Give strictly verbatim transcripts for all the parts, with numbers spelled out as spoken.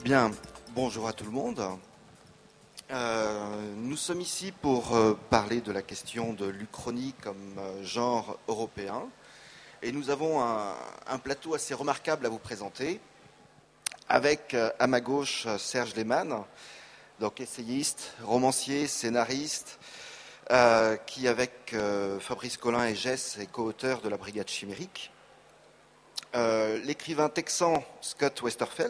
Bien, bonjour à tout le monde. Euh, nous sommes ici pour euh, parler de la question de l'Uchronie comme euh, genre européen. Et nous avons un, un plateau assez remarquable à vous présenter, avec euh, à ma gauche Serge Lehmann, donc essayiste, romancier, scénariste, euh, qui avec euh, Fabrice Collin et Jess est co-auteur de La Brigade Chimérique. Euh, l'écrivain texan Scott Westerfeld,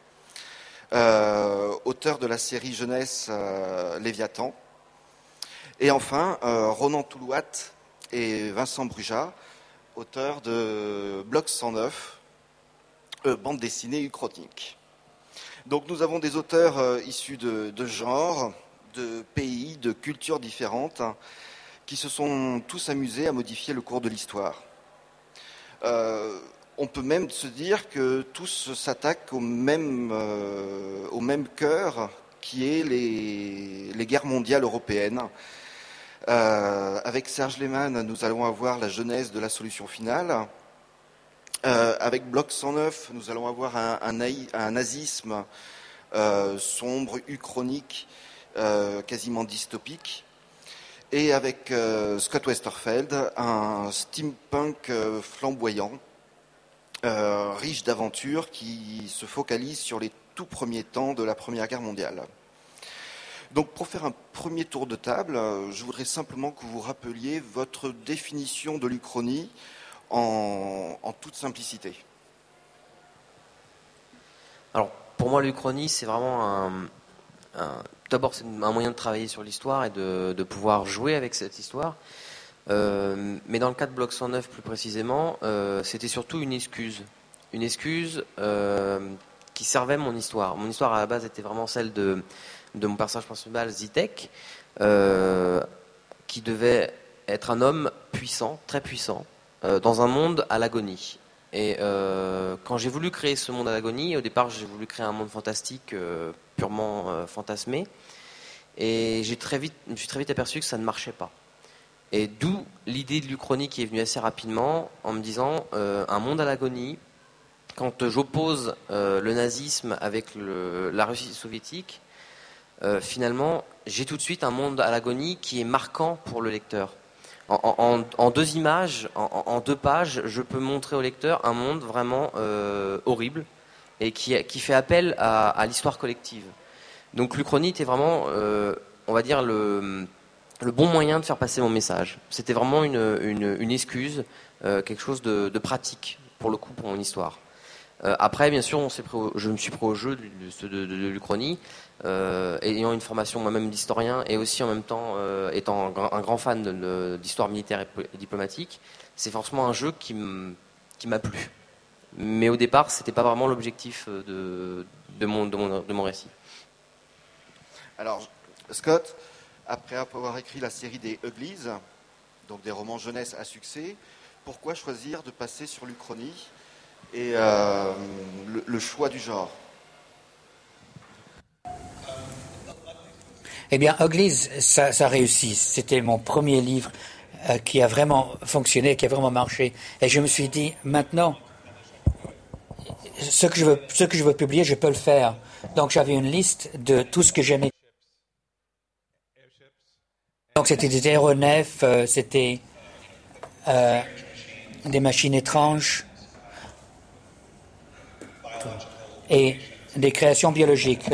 euh, auteur de la série jeunesse euh, Léviathan. Et enfin, euh, Ronan Toulouat et Vincent Brujat, auteurs de Bloc cent neuf, euh, bande dessinée uchronique. Donc nous avons des auteurs euh, issus de, de genres, de pays, de cultures différentes, hein, qui se sont tous amusés à modifier le cours de l'histoire. Euh, on peut même se dire que tous s'attaquent au même, euh, au même cœur, qui est les, les guerres mondiales européennes. Euh, avec Serge Lehmann, nous allons avoir la genèse de la solution finale. Euh, avec Bloc cent neuf, nous allons avoir un, un, un nazisme euh, sombre, uchronique, euh, quasiment dystopique. Et avec euh, Scott Westerfeld, un steampunk euh, flamboyant, euh, riche d'aventures, qui se focalise sur les tout premiers temps de la Première Guerre mondiale. Donc pour faire un premier tour de table, je voudrais simplement que vous rappeliez votre définition de l'Uchronie en, en toute simplicité. Alors pour moi l'Uchronie c'est vraiment un, un d'abord c'est un moyen de travailler sur l'histoire et de, de pouvoir jouer avec cette histoire. Euh, mais dans le cas de Bloc cent neuf plus précisément, euh, c'était surtout une excuse. Une excuse euh, qui servait mon histoire. Mon histoire à la base était vraiment celle de, de mon personnage principal, Zitek, euh, qui devait être un homme puissant, très puissant, euh, dans un monde à l'agonie. Et euh, quand j'ai voulu créer ce monde à l'agonie, au départ j'ai voulu créer un monde fantastique, euh, purement euh, fantasmé, et j'ai très vite, je me suis très vite aperçu que ça ne marchait pas. Et d'où l'idée de l'Uchronie qui est venue assez rapidement en me disant euh, un monde à l'agonie, quand j'oppose euh, le nazisme avec le, la Russie soviétique, euh, finalement j'ai tout de suite un monde à l'agonie qui est marquant pour le lecteur. En, en, en deux images, en, en deux pages, je peux montrer au lecteur un monde vraiment euh, horrible et qui, qui fait appel à, à l'histoire collective. Donc l'Uchronie était vraiment, euh, on va dire, le... le bon moyen de faire passer mon message. C'était vraiment une, une, une excuse, euh, quelque chose de, de pratique, pour le coup, pour mon histoire. Euh, après, bien sûr, on s'est pris au, je me suis pris au jeu de, de, de, de l'Uchronie, euh, ayant une formation moi-même d'historien, et aussi en même temps euh, étant un, un grand fan de, de, d'histoire militaire et, et diplomatique. C'est forcément un jeu qui, m, qui m'a plu. Mais au départ, c'était pas vraiment l'objectif de, de, mon, de, mon, de mon récit. Alors, Scott, après avoir écrit la série des Uglies, donc des romans jeunesse à succès, pourquoi choisir de passer sur l'Uchronie et euh, le, le choix du genre? Eh bien, Uglies, ça, ça réussit. C'était mon premier livre euh, qui a vraiment fonctionné, qui a vraiment marché. Et je me suis dit, maintenant, ce que je veux, ce que je veux publier, je peux le faire. Donc, j'avais une liste de tout ce que j'aimais. Donc c'était des aéronefs, euh, c'était euh, des machines étranges et des créations biologiques.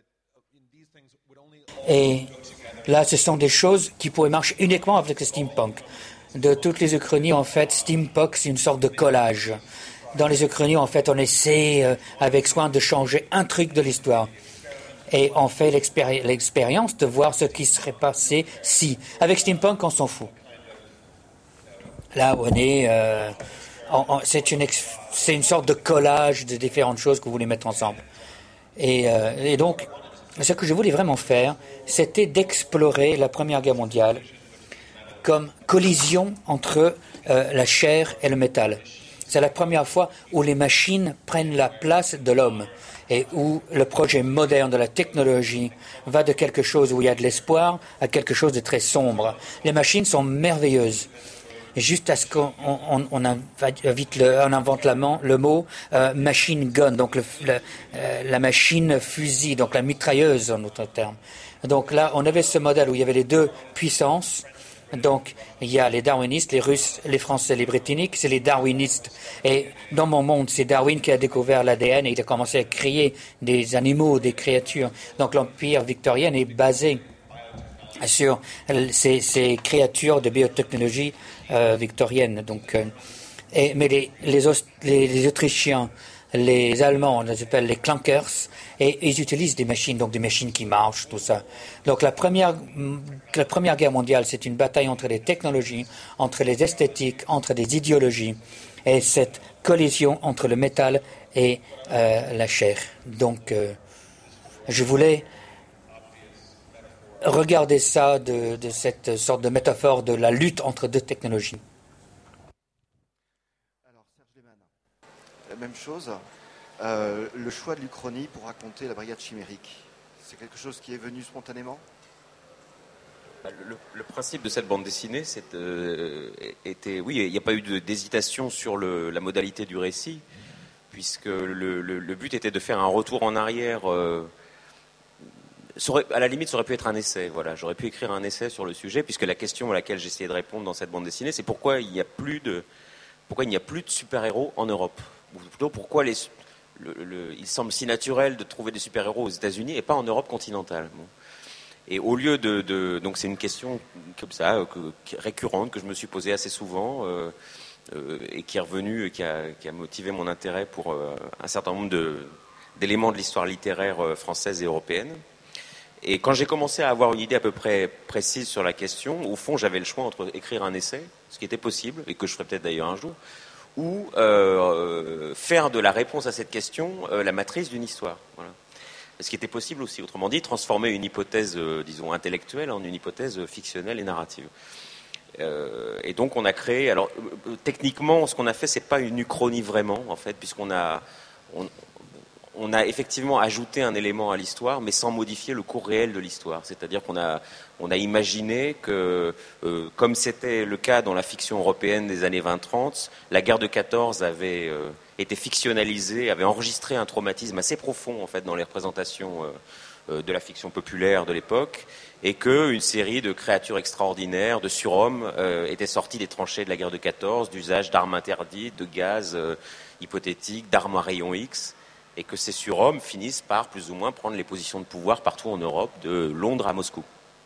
Et là, ce sont des choses qui pourraient marcher uniquement avec le steampunk. De toutes les Uchronies, en fait, steampunk, c'est une sorte de collage. Dans les Uchronies, en fait, on essaie euh, avec soin de changer un truc de l'histoire. Et on fait l'expéri- l'expérience de voir ce qui serait passé si. Avec steampunk, on s'en fout. Là où on est, euh, on, on, c'est, une ex- c'est une sorte de collage de différentes choses que vous voulez mettre ensemble. Et, euh, et donc, ce que je voulais vraiment faire, c'était d'explorer la Première Guerre mondiale comme collision entre euh, la chair et le métal. C'est la première fois où les machines prennent la place de l'homme. Et où le projet moderne de la technologie va de quelque chose où il y a de l'espoir à quelque chose de très sombre. Les machines sont merveilleuses. juste à ce qu'on on, on invite le, on invente la, le mot euh, machine gun, donc le, le, euh, la machine fusil, donc la mitrailleuse en d'autres termes. Donc là, on avait ce modèle où il y avait les deux puissances. Donc, il y a les darwinistes, les Russes, les Français, les Britanniques, c'est les darwinistes. Et dans mon monde, c'est Darwin qui a découvert l'A D N et il a commencé à créer des animaux, des créatures. Donc, l'empire victorien est basé sur ces, ces créatures de biotechnologie euh, victorienne. Donc, euh, et, mais les, les, les, les Autrichiens, les Allemands, on les appelle les clunkers, et ils utilisent des machines, donc des machines qui marchent, tout ça. Donc la première, la première guerre mondiale, c'est une bataille entre les technologies, entre les esthétiques, entre les idéologies, et cette collision entre le métal et euh, la chair. Donc euh, je voulais regarder ça de, de cette sorte de métaphore de la lutte entre deux technologies. Même chose, euh, le choix de l'Uchronie pour raconter la brigade chimérique, c'est quelque chose qui est venu spontanément ? le, le principe de cette bande dessinée, c'est, euh, était, oui, il n'y a pas eu de, d'hésitation sur le, la modalité du récit, puisque le, le, le but était de faire un retour en arrière. Euh, aurait, à la limite, ça aurait pu être un essai. Voilà, j'aurais pu écrire un essai sur le sujet, puisque la question à laquelle j'essayais de répondre dans cette bande dessinée, c'est pourquoi il n'y a plus de, pourquoi il n'y a plus de super-héros en Europe. Ou plutôt, pourquoi les, le, le, il semble si naturel de trouver des super-héros aux États-Unis et pas en Europe continentale. Bon. Et au lieu de, de, donc c'est une question comme ça, que, que, récurrente, que je me suis posée assez souvent euh, euh, et qui est revenue, et qui a, qui a motivé mon intérêt pour euh, un certain nombre de, d'éléments de l'histoire littéraire euh, française et européenne. Et quand j'ai commencé à avoir une idée à peu près précise sur la question, au fond, j'avais le choix entre écrire un essai, ce qui était possible, et que je ferai peut-être d'ailleurs un jour, ou euh, faire de la réponse à cette question euh, la matrice d'une histoire. Voilà. Ce qui était possible aussi, autrement dit, transformer une hypothèse, euh, disons, intellectuelle en une hypothèse fictionnelle et narrative. Euh, et donc on a créé, alors euh, techniquement, ce qu'on a fait, c'est pas une uchronie vraiment, en fait, puisqu'on a, on, on a effectivement ajouté un élément à l'histoire, mais sans modifier le cours réel de l'histoire. C'est-à-dire qu'on a, on a imaginé que, euh, comme c'était le cas dans la fiction européenne des années vingt trente, la guerre de quatorze avait euh, été fictionnalisée, avait enregistré un traumatisme assez profond, en fait, dans les représentations euh, euh, de la fiction populaire de l'époque, et qu'une série de créatures extraordinaires, de surhommes, euh, étaient sortis des tranchées de la guerre de quatorze, d'usage d'armes interdites, de gaz euh, hypothétiques, d'armes à rayons X, et que ces surhommes finissent par plus ou moins prendre les positions de pouvoir partout en Europe, de Londres à Moscou.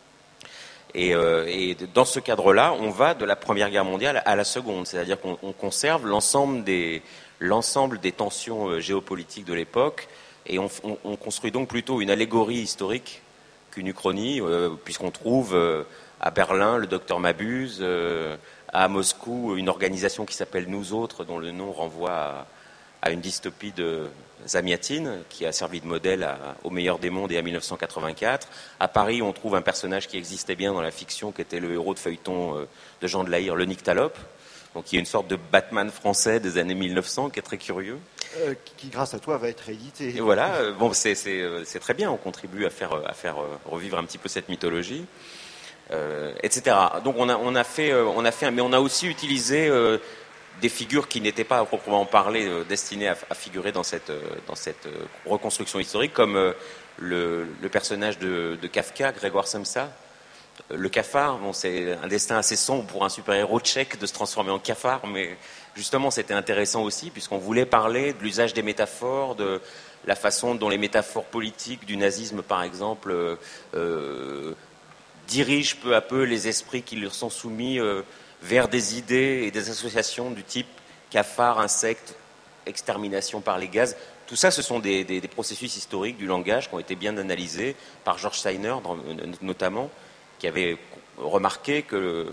Et, euh, et dans ce cadre-là, on va de la Première Guerre mondiale à la Seconde, c'est-à-dire qu'on on conserve l'ensemble des, l'ensemble des tensions euh, géopolitiques de l'époque, et on, on, on construit donc plutôt une allégorie historique qu'une uchronie, euh, puisqu'on trouve euh, à Berlin le docteur Mabuse, euh, à Moscou une organisation qui s'appelle Nous Autres, dont le nom renvoie à, à une dystopie de Zamiatine, qui a servi de modèle à, au meilleur des mondes et à mille neuf cent quatre-vingt-quatre. À Paris, on trouve un personnage qui existait bien dans la fiction, qui était le héros de feuilleton euh, de Jean de la Hire, le Nyctalope, donc qui est une sorte de Batman français des années mille neuf cents, qui est très curieux. Euh, qui, grâce à toi, va être réédité. Et voilà, euh, bon, c'est, c'est, c'est très bien, on contribue à faire, à faire euh, revivre un petit peu cette mythologie, euh, et cetera. Donc on a, on a fait, euh, on a fait, mais on a aussi utilisé euh, des figures qui n'étaient pas à proprement parler euh, destinées à, à figurer dans cette, euh, dans cette euh, reconstruction historique, comme euh, le, le personnage de, de Kafka, Grégoire Samsa. Le cafard, bon, c'est un destin assez sombre pour un super-héros tchèque de se transformer en cafard, mais justement c'était intéressant aussi puisqu'on voulait parler de l'usage des métaphores, de la façon dont les métaphores politiques du nazisme par exemple euh, euh, dirigent peu à peu les esprits qui leur sont soumis euh, vers des idées et des associations du type cafard, insecte, extermination par les gaz. Tout ça, ce sont des, des, des processus historiques du langage qui ont été bien analysés par George Steiner notamment, qui avait remarqué qu'il euh,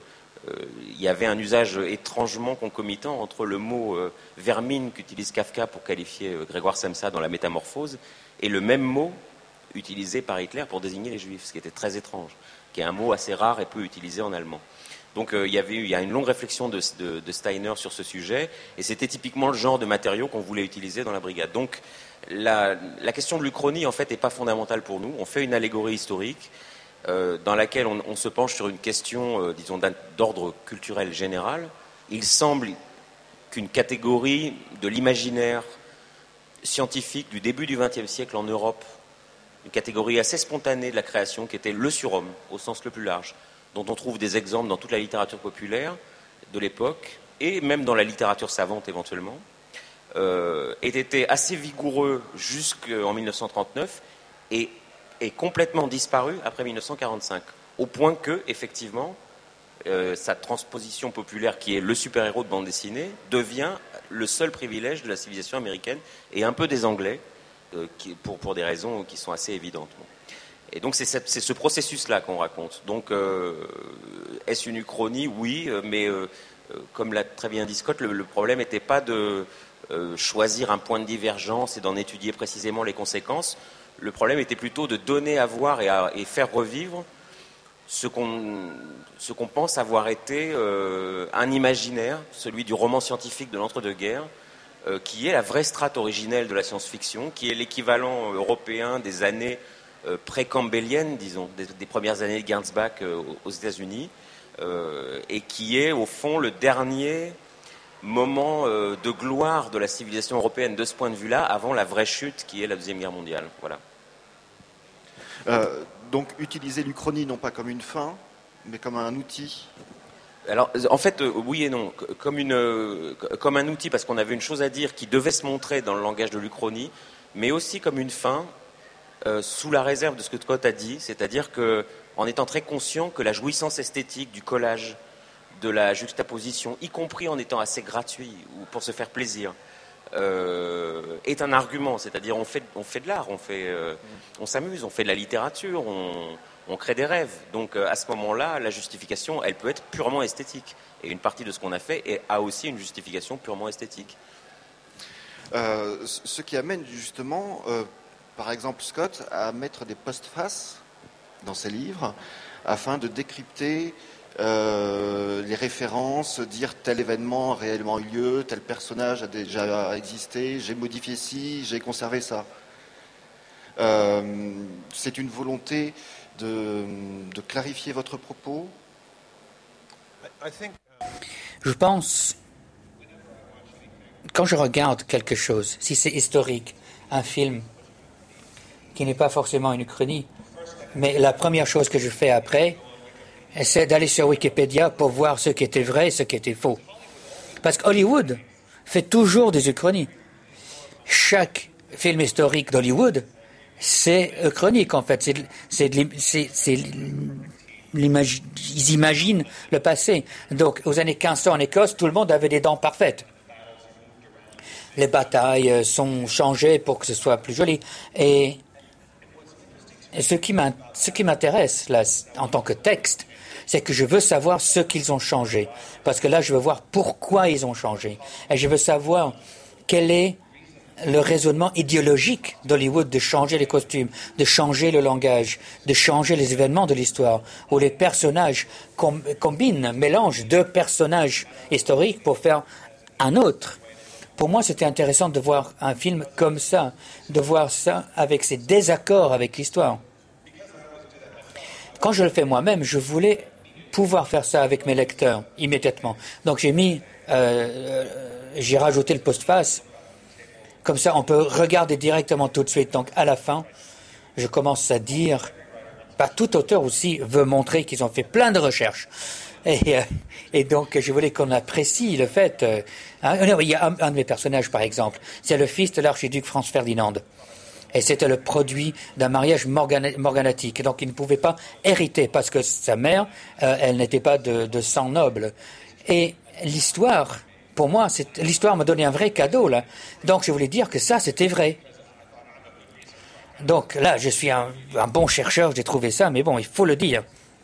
y avait un usage étrangement concomitant entre le mot euh, vermine qu'utilise Kafka pour qualifier euh, Grégoire Samsa dans La Métamorphose et le même mot utilisé par Hitler pour désigner les Juifs, ce qui était très étrange, qui est un mot assez rare et peu utilisé en allemand. Donc euh, il y avait eu, il y a une longue réflexion de, de, de Steiner sur ce sujet, et c'était typiquement le genre de matériaux qu'on voulait utiliser dans la brigade. Donc la, la question de l'Uchronie, en fait, n'est pas fondamentale pour nous. On fait une allégorie historique, Euh, dans laquelle on, on se penche sur une question, euh, disons, d'ordre culturel général, il semble qu'une catégorie de l'imaginaire scientifique du début du vingtième siècle en Europe, une catégorie assez spontanée de la création qui était le surhomme, au sens le plus large, dont on trouve des exemples dans toute la littérature populaire de l'époque, et même dans la littérature savante éventuellement, euh, ait été assez vigoureux jusqu'en mille neuf cent trente-neuf et est complètement disparu après mille neuf cent quarante-cinq, au point que, effectivement, euh, sa transposition populaire, qui est le super-héros de bande dessinée, devient le seul privilège de la civilisation américaine et un peu des Anglais, euh, qui, pour, pour des raisons qui sont assez évidentes. Bon. Et donc c'est, cette, c'est ce processus-là qu'on raconte. Donc euh, est-ce une uchronie? Oui, mais euh, comme l'a très bien dit Scott, le, le problème n'était pas de euh, choisir un point de divergence et d'en étudier précisément les conséquences. Le problème était plutôt de donner à voir et, à, et faire revivre ce qu'on, ce qu'on pense avoir été euh, un imaginaire, celui du roman scientifique de l'entre-deux-guerres, euh, qui est la vraie strate originelle de la science-fiction, qui est l'équivalent européen des années euh, pré-campbelliennes, disons, des, des premières années de Gernsback euh, aux États-Unis, euh, et qui est au fond le dernier moment euh, de gloire de la civilisation européenne de ce point de vue-là, avant la vraie chute qui est la Deuxième Guerre mondiale. Voilà. Euh, donc utiliser l'Uchronie non pas comme une fin, mais comme un outil. Alors, en fait, euh, oui et non. Comme, une, euh, comme un outil, parce qu'on avait une chose à dire qui devait se montrer dans le langage de l'Uchronie, mais aussi comme une fin, euh, sous la réserve de ce que Scott a dit, c'est-à-dire qu'en étant très conscient que la jouissance esthétique du collage, de la juxtaposition, y compris en étant assez gratuit ou pour se faire plaisir, Euh, est un argument, c'est-à-dire on fait, on fait de l'art, on, fait, euh, on s'amuse, on fait de la littérature, on, on crée des rêves. Donc euh, à ce moment-là, la justification, elle peut être purement esthétique. Et une partie de ce qu'on a fait est, a aussi une justification purement esthétique. Euh, ce qui amène justement, euh, par exemple Scott, à mettre des postfaces dans ses livres afin de décrypter Euh, les références, dire tel événement a réellement eu lieu, tel personnage a déjà existé, j'ai modifié ci, j'ai conservé ça. Euh, c'est une volonté de, de clarifier votre propos? Je pense, quand je regarde quelque chose, si c'est historique, un film qui n'est pas forcément une uchronie, mais la première chose que je fais après, c'est d'aller sur Wikipédia pour voir ce qui était vrai et ce qui était faux. Parce qu'Hollywood fait toujours des uchronies. Chaque film historique d'Hollywood, c'est uchronique en fait. C'est, c'est, c'est, c'est ils imaginent le passé. Donc aux années quinze cents en Écosse, tout le monde avait des dents parfaites. Les batailles sont changées pour que ce soit plus joli. Et, et ce qui ce qui m'intéresse là, en tant que texte, c'est que je veux savoir ce qu'ils ont changé. Parce que là, je veux voir pourquoi ils ont changé. Et je veux savoir quel est le raisonnement idéologique d'Hollywood de changer les costumes, de changer le langage, de changer les événements de l'histoire, où les personnages com- combinent, mélangent deux personnages historiques pour faire un autre. Pour moi, c'était intéressant de voir un film comme ça, de voir ça avec ses désaccords avec l'histoire. Quand je le fais moi-même, je voulais pouvoir faire ça avec mes lecteurs immédiatement. Donc j'ai mis, euh, j'ai rajouté le postface. Comme ça, on peut regarder directement tout de suite. Donc à la fin, je commence à dire, bah, tout auteur aussi veut montrer qu'ils ont fait plein de recherches. Et, euh, et donc je voulais qu'on apprécie le fait. Euh, hein, il y a un, un de mes personnages, par exemple, c'est le fils de l'archiduc Franz Ferdinand. Et c'était le produit d'un mariage morgana- morganatique. Donc il ne pouvait pas hériter parce que sa mère, euh, elle n'était pas de, de sang noble. Et l'histoire, pour moi, c'est, l'histoire m'a donné un vrai cadeau, là. Donc je voulais dire que ça, c'était vrai. Donc là, je suis un, un bon chercheur, j'ai trouvé ça, mais bon, il faut le dire.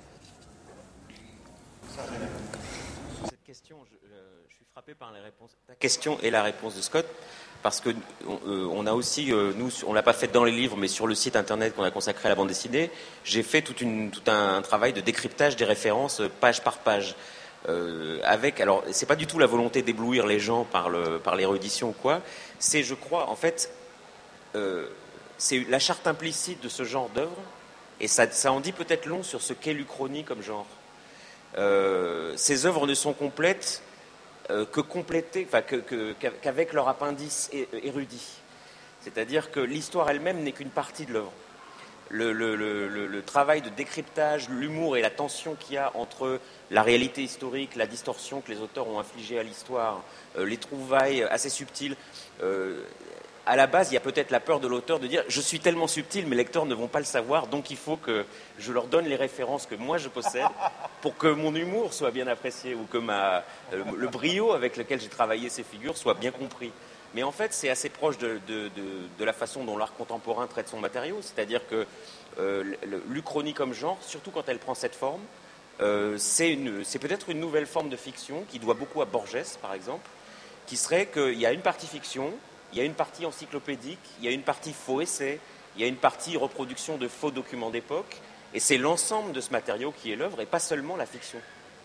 Cette question, je, je suis frappé par les réponses. La question et la réponse de Scott. Parce que euh, on a aussi, euh, nous, on l'a pas fait dans les livres, mais sur le site internet qu'on a consacré à la bande dessinée, j'ai fait toute une, tout un, un travail de décryptage des références page par page. Euh, avec, alors, c'est pas du tout la volonté d'éblouir les gens par, le, par l'érudition ou quoi. C'est, je crois, en fait, euh, c'est la charte implicite de ce genre d'œuvre, et ça, ça en dit peut-être long sur ce qu'est l'Uchronie comme genre. Euh, ces œuvres ne sont complètes euh, que compléter, enfin, que, que, qu'avec leur appendice érudit. C'est-à-dire que l'histoire elle-même n'est qu'une partie de l'œuvre. Le, le, le, le travail de décryptage, l'humour et la tension qu'il y a entre la réalité historique, la distorsion que les auteurs ont infligée à l'histoire, euh, les trouvailles assez subtiles. Euh, à la base, il y a peut-être la peur de l'auteur de dire « je suis tellement subtil, mes lecteurs ne vont pas le savoir, donc il faut que je leur donne les références que moi je possède pour que mon humour soit bien apprécié ou que ma, euh, le brio avec lequel j'ai travaillé ces figures soit bien compris ». Mais en fait, c'est assez proche de, de, de, de la façon dont l'art contemporain traite son matériau. C'est-à-dire que euh, l'Uchronie comme genre, surtout quand elle prend cette forme, euh, c'est, c'est peut-être une nouvelle forme de fiction qui doit beaucoup à Borges, par exemple, qui serait qu'il y a une partie fiction, il y a une partie encyclopédique, il y a une partie faux essai, il y a une partie reproduction de faux documents d'époque, et c'est l'ensemble de ce matériau qui est l'œuvre et pas seulement la fiction.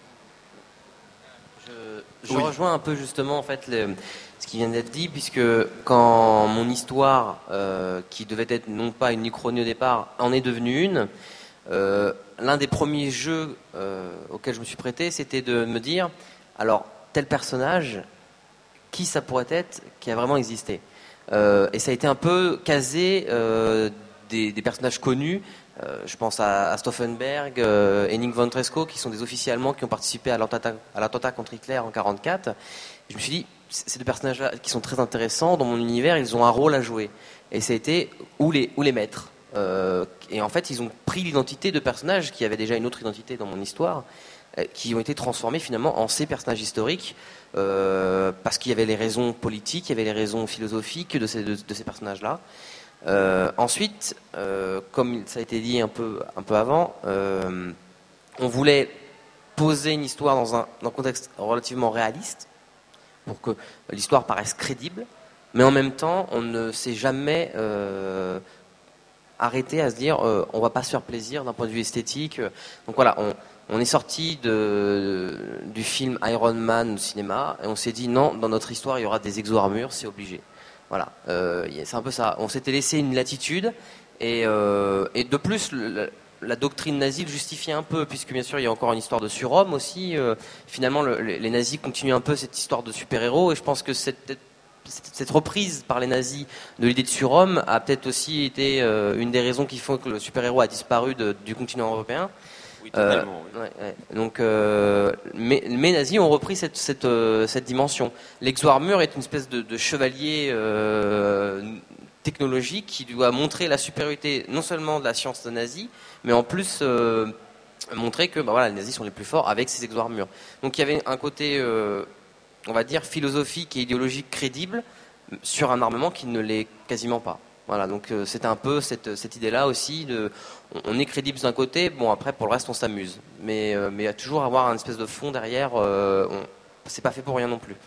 Je, je oui. rejoins un peu justement en fait le, ce qui vient d'être dit, puisque quand mon histoire, euh, qui devait être non pas une uchronie au départ, en est devenue une, euh, l'un des premiers jeux euh, auxquels je me suis prêté, c'était de me dire, alors tel personnage, qui ça pourrait être qui a vraiment existé, euh, et ça a été un peu casé euh, des, des personnages connus. Euh, je pense à, à Stauffenberg, euh, Henning von Tresckow, qui sont des officiers allemands qui ont participé à l'attentat, à l'attentat contre Hitler en mille neuf cent quarante-quatre. Et je me suis dit, ces deux personnages-là qui sont très intéressants, dans mon univers, ils ont un rôle à jouer. Et ça a été où les, où les mettre. Euh, et en fait, ils ont pris l'identité de personnages qui avaient déjà une autre identité dans mon histoire, euh, qui ont été transformés finalement en ces personnages historiques, euh, parce qu'il y avait les raisons politiques, il y avait les raisons philosophiques de ces, de, de ces personnages-là. Euh, ensuite, euh, comme ça a été dit un peu, un peu avant, euh, on voulait poser une histoire dans un, dans un contexte relativement réaliste pour que l'histoire paraisse crédible, mais en même temps, on ne s'est jamais euh, arrêté à se dire euh, on va pas se faire plaisir d'un point de vue esthétique. Donc voilà, on, on est sorti de, du film Iron Man au cinéma et on s'est dit non, dans notre histoire, il y aura des exo-armures, c'est obligé. Voilà, euh, c'est un peu ça. On s'était laissé une latitude et, euh, et de plus, le, la doctrine nazie le justifiait un peu, puisque bien sûr il y a encore une histoire de surhomme aussi. Euh, finalement, le, les nazis continuent un peu cette histoire de super-héros et je pense que cette, cette, cette reprise par les nazis de l'idée de surhomme a peut-être aussi été euh, une des raisons qui font que le super-héros a disparu de, du continent européen. Oui, totalement. Euh, ouais, ouais. Donc, euh, mais, les nazis ont repris cette, cette, euh, cette dimension. L'exo-armure est une espèce de, de chevalier euh, technologique qui doit montrer la supériorité non seulement de la science nazie, mais en plus euh, montrer que bah, voilà, les nazis sont les plus forts avec ces exo-armures. Donc il y avait un côté, euh, on va dire, philosophique et idéologique crédible sur un armement qui ne l'est quasiment pas. Voilà, donc euh, c'était un peu cette, cette idée-là aussi de, on, on est crédible d'un côté, bon après pour le reste on s'amuse, mais euh, mais à toujours avoir un espèce de fond derrière, euh, on, c'est pas fait pour rien non plus.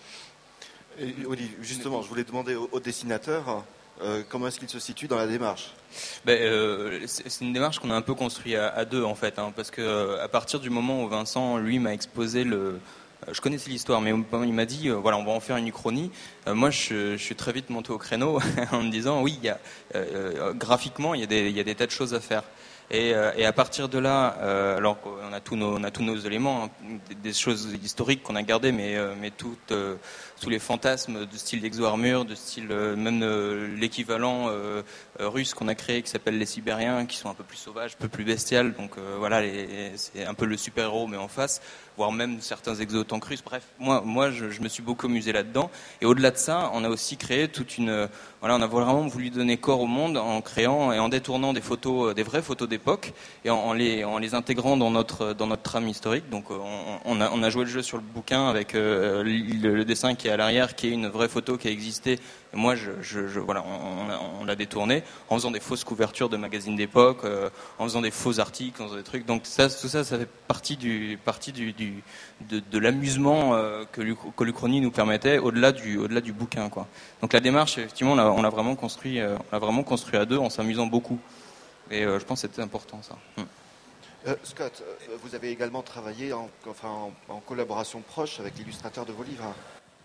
Et, Olivier, justement, je voulais demander au, au dessinateur euh, comment est-ce qu'il se situe dans la démarche. Ben, euh, c'est, c'est une démarche qu'on a un peu construite à, à deux en fait, hein, parce que euh, à partir du moment où Vincent lui m'a exposé le Je connaissais l'histoire, mais il m'a dit, euh, voilà, on va en faire une uchronie. Euh, moi, je, je suis très vite monté au créneau en me disant, oui, il y a, euh, graphiquement, il y a des, il y a des tas de choses à faire. Et, euh, et à partir de là, euh, alors on a tous nos, on a tous nos éléments, hein, des, des choses historiques qu'on a gardées, mais, euh, mais toutes, euh, tous les fantasmes de style d'exo-armure, de style euh, même euh, l'équivalent euh, euh, russe qu'on a créé qui s'appelle les Sibériens, qui sont un peu plus sauvages, un peu plus bestiales. Donc euh, voilà, les, c'est un peu le super-héros mais en face, voire même certains exo-tanks russes. Bref, moi, moi, je, je me suis beaucoup amusé là-dedans. Et au-delà de ça, on a aussi créé toute une, voilà, on a vraiment voulu donner corps au monde en créant et en détournant des photos, des vraies photos d'époque, et en, en les, en les intégrant dans notre, dans notre trame historique. Donc, on, on a, on a joué le jeu sur le bouquin avec euh, le, le dessin qui est à l'arrière, qui est une vraie photo qui a existé. Et moi, je, je, je voilà, on, on, a, on l'a détourné en faisant des fausses couvertures de magazines d'époque, euh, en faisant des faux articles, en faisant des trucs. Donc ça, tout ça, ça fait partie du, partie du, du de, de l'amusement euh, que, que l'Uchronie nous permettait, au-delà du, au-delà du bouquin, quoi. Donc la démarche, effectivement, on l'a, on l'a vraiment construit, euh, on l'a vraiment construit à deux, en s'amusant beaucoup. Et euh, je pense que c'était important, ça. Hum. Euh, Scott, euh, vous avez également travaillé en, enfin, en, en collaboration proche avec l'illustrateur de vos livres.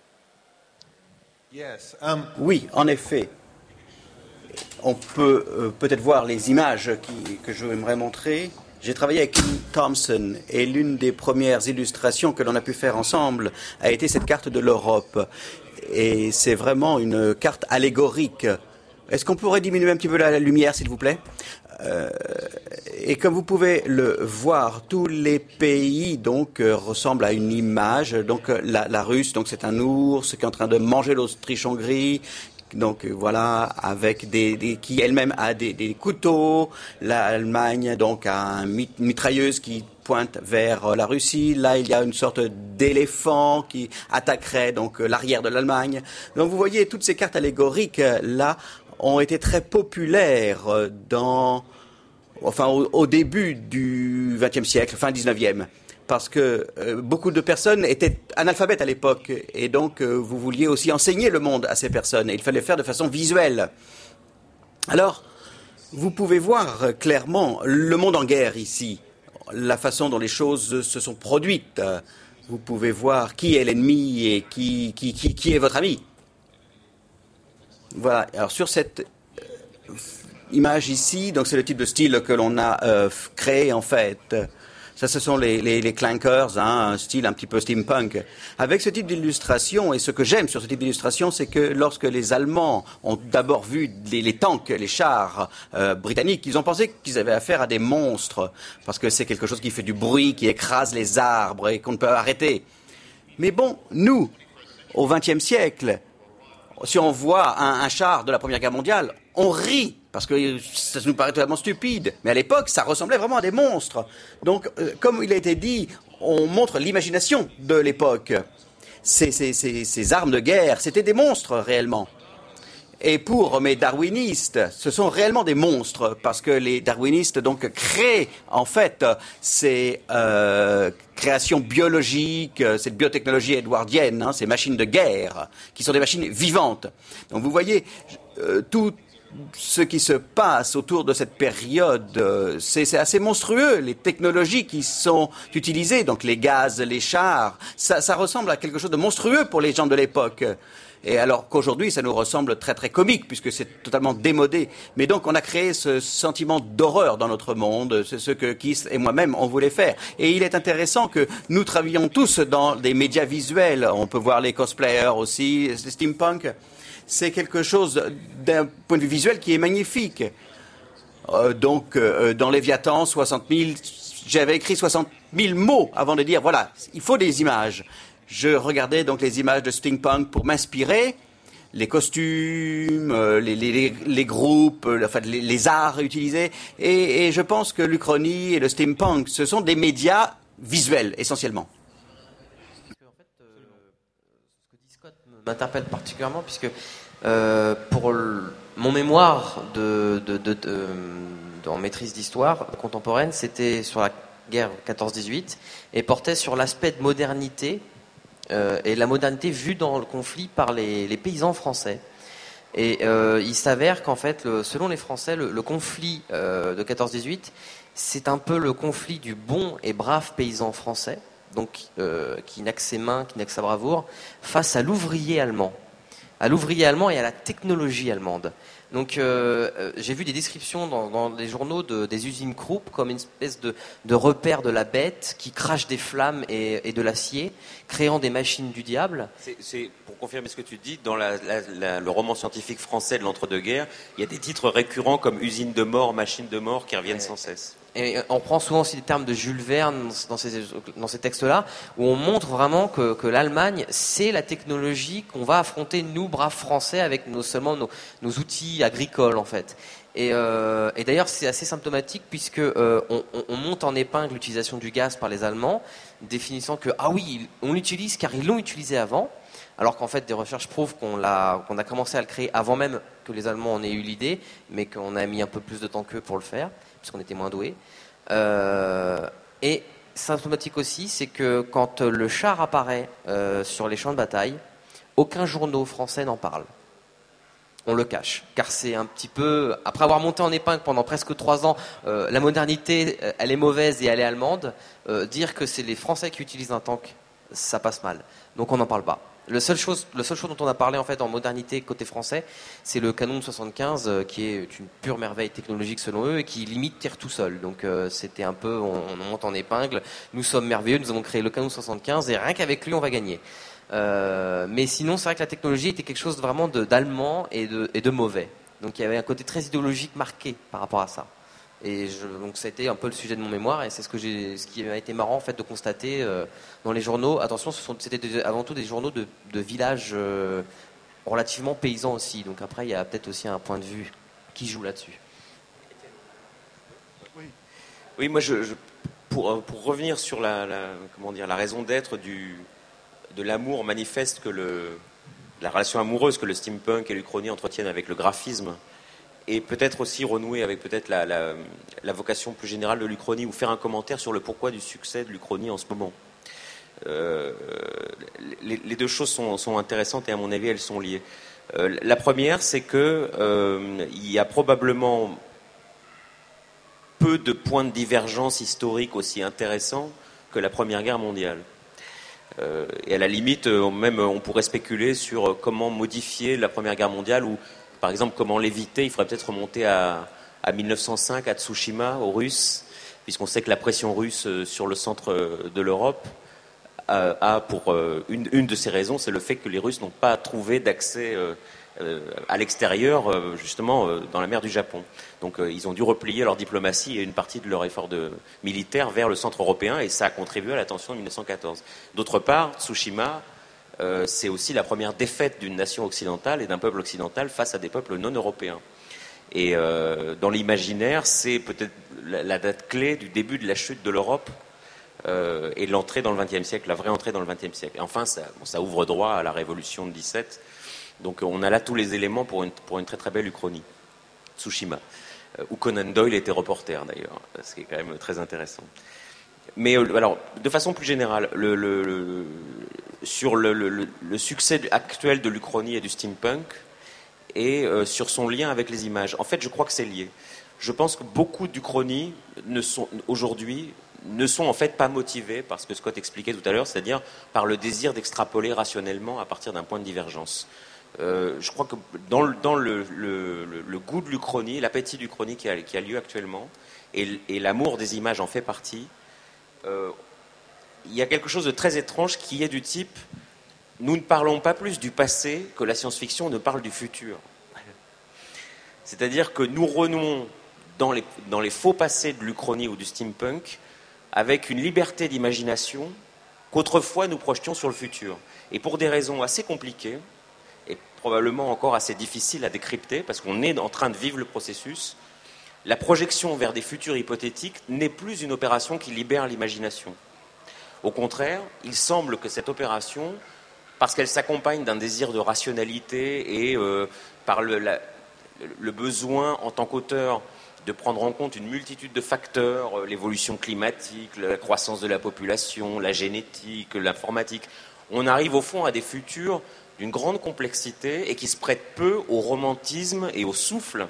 Yes. Um, oui, en effet. On peut euh, peut-être voir les images qui, que je aimerais montrer. J'ai travaillé avec Kim Thompson et l'une des premières illustrations que l'on a pu faire ensemble a été cette carte de l'Europe. Et c'est vraiment une carte allégorique. Est-ce qu'on pourrait diminuer un petit peu la lumière, s'il vous plaît ? euh, Et comme vous pouvez le voir, tous les pays donc euh, ressemblent à une image. Donc euh, la, la Russe, donc c'est un ours qui est en train de manger l'Autriche-Hongrie. Donc euh, voilà, avec des, des qui elle-même a des, des couteaux. L'Allemagne donc a une mitrailleuse qui pointe vers la Russie. Là, il y a une sorte d'éléphant qui attaquerait donc l'arrière de l'Allemagne. Donc vous voyez, toutes ces cartes allégoriques là ont été très populaires dans, enfin au, au début du vingtième siècle, fin dix-neuvième. Parce que euh, beaucoup de personnes étaient analphabètes à l'époque et donc euh, vous vouliez aussi enseigner le monde à ces personnes et il fallait le faire de façon visuelle. Alors, vous pouvez voir euh, clairement le monde en guerre ici, la façon dont les choses se sont produites. Vous pouvez voir qui est l'ennemi et qui, qui, qui, qui est votre ami. Voilà, alors sur cette euh, image ici, donc c'est le type de style que l'on a euh, créé en fait. Ça, ce sont les, les, les clankers, hein, un style un petit peu steampunk. Avec ce type d'illustration, et ce que j'aime sur ce type d'illustration, c'est que lorsque les Allemands ont d'abord vu les, les tanks, les chars euh, britanniques, ils ont pensé qu'ils avaient affaire à des monstres, parce que c'est quelque chose qui fait du bruit, qui écrase les arbres et qu'on ne peut arrêter. Mais bon, nous, au vingtième siècle, si on voit un, un char de la Première Guerre mondiale, on rit, parce que ça nous paraît totalement stupide. Mais à l'époque, ça ressemblait vraiment à des monstres. Donc, euh, comme il a été dit, on montre l'imagination de l'époque. Ces, ces, ces, ces armes de guerre, c'était des monstres, réellement. Et pour mes darwinistes, ce sont réellement des monstres, parce que les darwinistes donc créent en fait ces euh, créations biologiques, cette biotechnologie édouardienne, hein, ces machines de guerre, qui sont des machines vivantes. Donc vous voyez, euh, tout ce qui se passe autour de cette période, euh, c'est, c'est assez monstrueux. Les technologies qui sont utilisées, donc les gaz, les chars, ça, ça ressemble à quelque chose de monstrueux pour les gens de l'époque. Et alors qu'aujourd'hui, ça nous ressemble très très comique, puisque c'est totalement démodé. Mais donc, on a créé ce sentiment d'horreur dans notre monde, c'est ce que Keith et moi-même, on voulait faire. Et il est intéressant que nous travaillons tous dans des médias visuels. On peut voir les cosplayers aussi, les steampunk. C'est quelque chose d'un point de vue visuel qui est magnifique. Euh, donc, euh, dans Léviathan, soixante mille, j'avais écrit soixante mille mots avant de dire, voilà, il faut des images. Je regardais donc les images de steampunk pour m'inspirer, les costumes, euh, les, les, les groupes, euh, enfin les, les arts utilisés, et, et je pense que l'Uchronie et le steampunk, ce sont des médias visuels essentiellement. En fait, euh, ce que dit Scott m'interpelle particulièrement puisque euh, pour le, mon mémoire de, de, de, de, de, en maîtrise d'histoire contemporaine, c'était sur la guerre quatorze dix-huit et portait sur l'aspect de modernité. Euh, et la modernité vue dans le conflit par les, les paysans français. Et euh, il s'avère qu'en fait, le, selon les Français, le, le conflit euh, de quatorze dix-huit, c'est un peu le conflit du bon et brave paysan français, donc euh, qui n'a que ses mains, qui n'a que sa bravoure, face à l'ouvrier allemand, à l'ouvrier allemand et à la technologie allemande. Donc euh, j'ai vu des descriptions dans, dans les journaux de, des usines Krupp comme une espèce de, de repère de la bête qui crache des flammes et, et de l'acier, créant des machines du diable. C'est, c'est pour confirmer ce que tu dis, dans la, la, la, le roman scientifique français de l'entre-deux-guerres, il y a des titres récurrents comme usine de mort, machine de mort qui reviennent sans cesse. Et on prend souvent aussi des termes de Jules Verne dans ces, dans ces textes-là, où on montre vraiment que, que l'Allemagne, c'est la technologie qu'on va affronter, nous, braves Français, avec nos, seulement nos, nos outils agricoles, en fait. Et, euh, et d'ailleurs, c'est assez symptomatique, puisque euh, on, on monte en épingle l'utilisation du gaz par les Allemands, définissant que, ah oui, on l'utilise car ils l'ont utilisé avant, alors qu'en fait, des recherches prouvent qu'on, l'a, qu'on a commencé à le créer avant même que les Allemands en aient eu l'idée, mais qu'on a mis un peu plus de temps qu'eux pour le faire, puisqu'on était moins doués. Euh, et symptomatique aussi, c'est que quand le char apparaît euh, sur les champs de bataille, aucun journaux français n'en parle. On le cache, car c'est un petit peu, après avoir monté en épingle pendant presque trois ans, euh, la modernité, euh, elle est mauvaise et elle est allemande, euh, dire que c'est les Français qui utilisent un tank, ça passe mal. Donc on n'en parle pas. Le seul chose, le seul chose dont on a parlé en fait en modernité côté français, c'est le Canon soixante-quinze euh, qui est une pure merveille technologique selon eux et qui limite tire tout seul. Donc euh, c'était un peu, on, on monte en épingle. Nous sommes merveilleux, nous avons créé le Canon soixante-quinze et rien qu'avec lui on va gagner. Euh, mais sinon c'est vrai que la technologie était quelque chose de vraiment de, d'allemand et de, et de mauvais. Donc il y avait un côté très idéologique marqué par rapport à ça. Et je, donc ça a été un peu le sujet de mon mémoire et c'est ce que j'ai, ce qui m'a été marrant en fait de constater euh, dans les journaux. Attention, ce sont, c'était des, avant tout des journaux de, de villages euh, relativement paysans aussi. Donc après, il y a peut-être aussi un point de vue qui joue là-dessus. Oui, oui, moi, je, je, pour, pour revenir sur la, la, comment dire, la raison d'être du, de l'amour manifeste que le, la relation amoureuse que le steampunk et l'Uchronie entretiennent avec le graphisme. Et peut-être aussi renouer avec peut-être la, la, la vocation plus générale de l'Uchronie ou faire un commentaire sur le pourquoi du succès de l'Uchronie en ce moment. Euh, les, les deux choses sont, sont intéressantes et à mon avis elles sont liées. Euh, la première, c'est que euh, il y a probablement peu de points de divergence historique aussi intéressants que la Première Guerre mondiale. Euh, et à la limite, même on pourrait spéculer sur comment modifier la Première Guerre mondiale ou par exemple, comment l'éviter? Il faudrait peut-être remonter à, à mille neuf cent cinq, à Tsushima, aux Russes, puisqu'on sait que la pression russe sur le centre de l'Europe a, a pour une, une de ces raisons, c'est le fait que les Russes n'ont pas trouvé d'accès euh, à l'extérieur, euh, justement, euh, dans la mer du Japon. Donc, euh, ils ont dû replier leur diplomatie et une partie de leur effort de, militaire vers le centre européen, et ça a contribué à la tension de mille neuf cent quatorze. D'autre part, Tsushima... Euh, c'est aussi la première défaite d'une nation occidentale et d'un peuple occidental face à des peuples non européens. Et euh, dans l'imaginaire, c'est peut-être la, la date clé du début de la chute de l'Europe euh, et de l'entrée dans le vingtième siècle, la vraie entrée dans le vingtième siècle. Et enfin, ça, bon, ça ouvre droit à la Révolution de dix-sept. Donc on a là tous les éléments pour une, pour une très très belle Uchronie. Tsushima, euh, où Conan Doyle était reporter d'ailleurs, ce qui est quand même très intéressant. Mais euh, alors, de façon plus générale, le, le, le, sur le, le, le succès actuel de l'Uchronie et du steampunk et euh, sur son lien avec les images. En fait, je crois que c'est lié. Je pense que beaucoup d'Uchronies ne sont aujourd'hui ne sont en fait pas motivés par ce que Scott expliquait tout à l'heure, c'est-à-dire par le désir d'extrapoler rationnellement à partir d'un point de divergence. Euh, je crois que dans le, dans le, le, le, le goût de l'Uchronie, l'appétit d'Uchronie qui a, qui a lieu actuellement, et, et l'amour des images en fait partie, euh, il y a quelque chose de très étrange qui est du type « nous ne parlons pas plus du passé que la science-fiction ne parle du futur ». C'est-à-dire que nous renouons dans les, dans les faux passés de l'Uchronie ou du steampunk avec une liberté d'imagination qu'autrefois nous projetions sur le futur. Et pour des raisons assez compliquées, et probablement encore assez difficiles à décrypter, parce qu'on est en train de vivre le processus, la projection vers des futurs hypothétiques n'est plus une opération qui libère l'imagination. Au contraire, il semble que cette opération, parce qu'elle s'accompagne d'un désir de rationalité et euh, par le, la, le besoin en tant qu'auteur de prendre en compte une multitude de facteurs, l'évolution climatique, la croissance de la population, la génétique, l'informatique. On arrive au fond à des futurs d'une grande complexité et qui se prêtent peu au romantisme et au souffle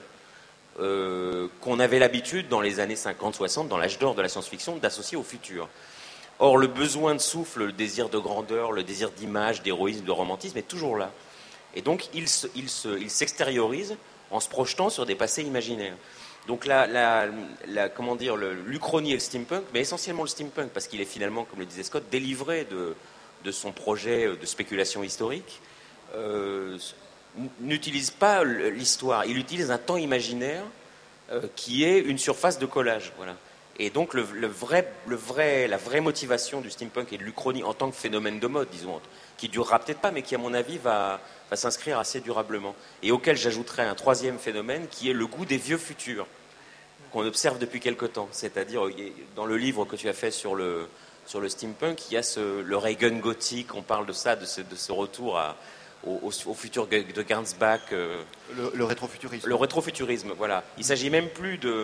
euh, qu'on avait l'habitude dans les années cinquante soixante, dans l'âge d'or de la science-fiction, d'associer au futur. Or, le besoin de souffle, le désir de grandeur, le désir d'image, d'héroïsme, de romantisme est toujours là. Et donc, il, se, il, se, il s'extériorise en se projetant sur des passés imaginaires. Donc la, la, la, comment dire, le, l'Uchronie et le steampunk, mais essentiellement le steampunk, parce qu'il est finalement, comme le disait Scott, délivré de, de son projet de spéculation historique, euh, n'utilise pas l'histoire, il utilise un temps imaginaire euh, qui est une surface de collage. Voilà. Et donc le, le vrai, le vrai, la vraie motivation du steampunk et de l'Uchronie en tant que phénomène de mode, disons, qui durera peut-être pas, mais qui à mon avis va, va s'inscrire assez durablement. Et auquel j'ajouterais un troisième phénomène qui est le goût des vieux futurs, qu'on observe depuis quelque temps. C'est-à-dire, dans le livre que tu as fait sur le, sur le steampunk, il y a ce, le Reagan gothique, on parle de ça, de ce, de ce retour à, au, au, au futur de Gernsback. Euh, le, le rétrofuturisme. Le rétrofuturisme, voilà. Il ne s'agit même plus de,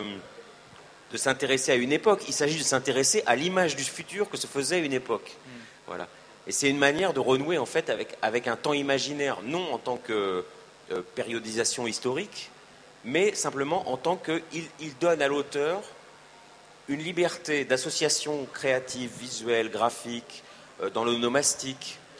de s'intéresser à une époque, il s'agit de s'intéresser à l'image du futur que se faisait une époque. Mm. Voilà. Et c'est une manière de renouer, en fait, avec, avec un temps imaginaire, non en tant que euh, périodisation historique, mais simplement en tant qu'il il donne à l'auteur une liberté d'association créative, visuelle, graphique, euh, dans l'onomastique,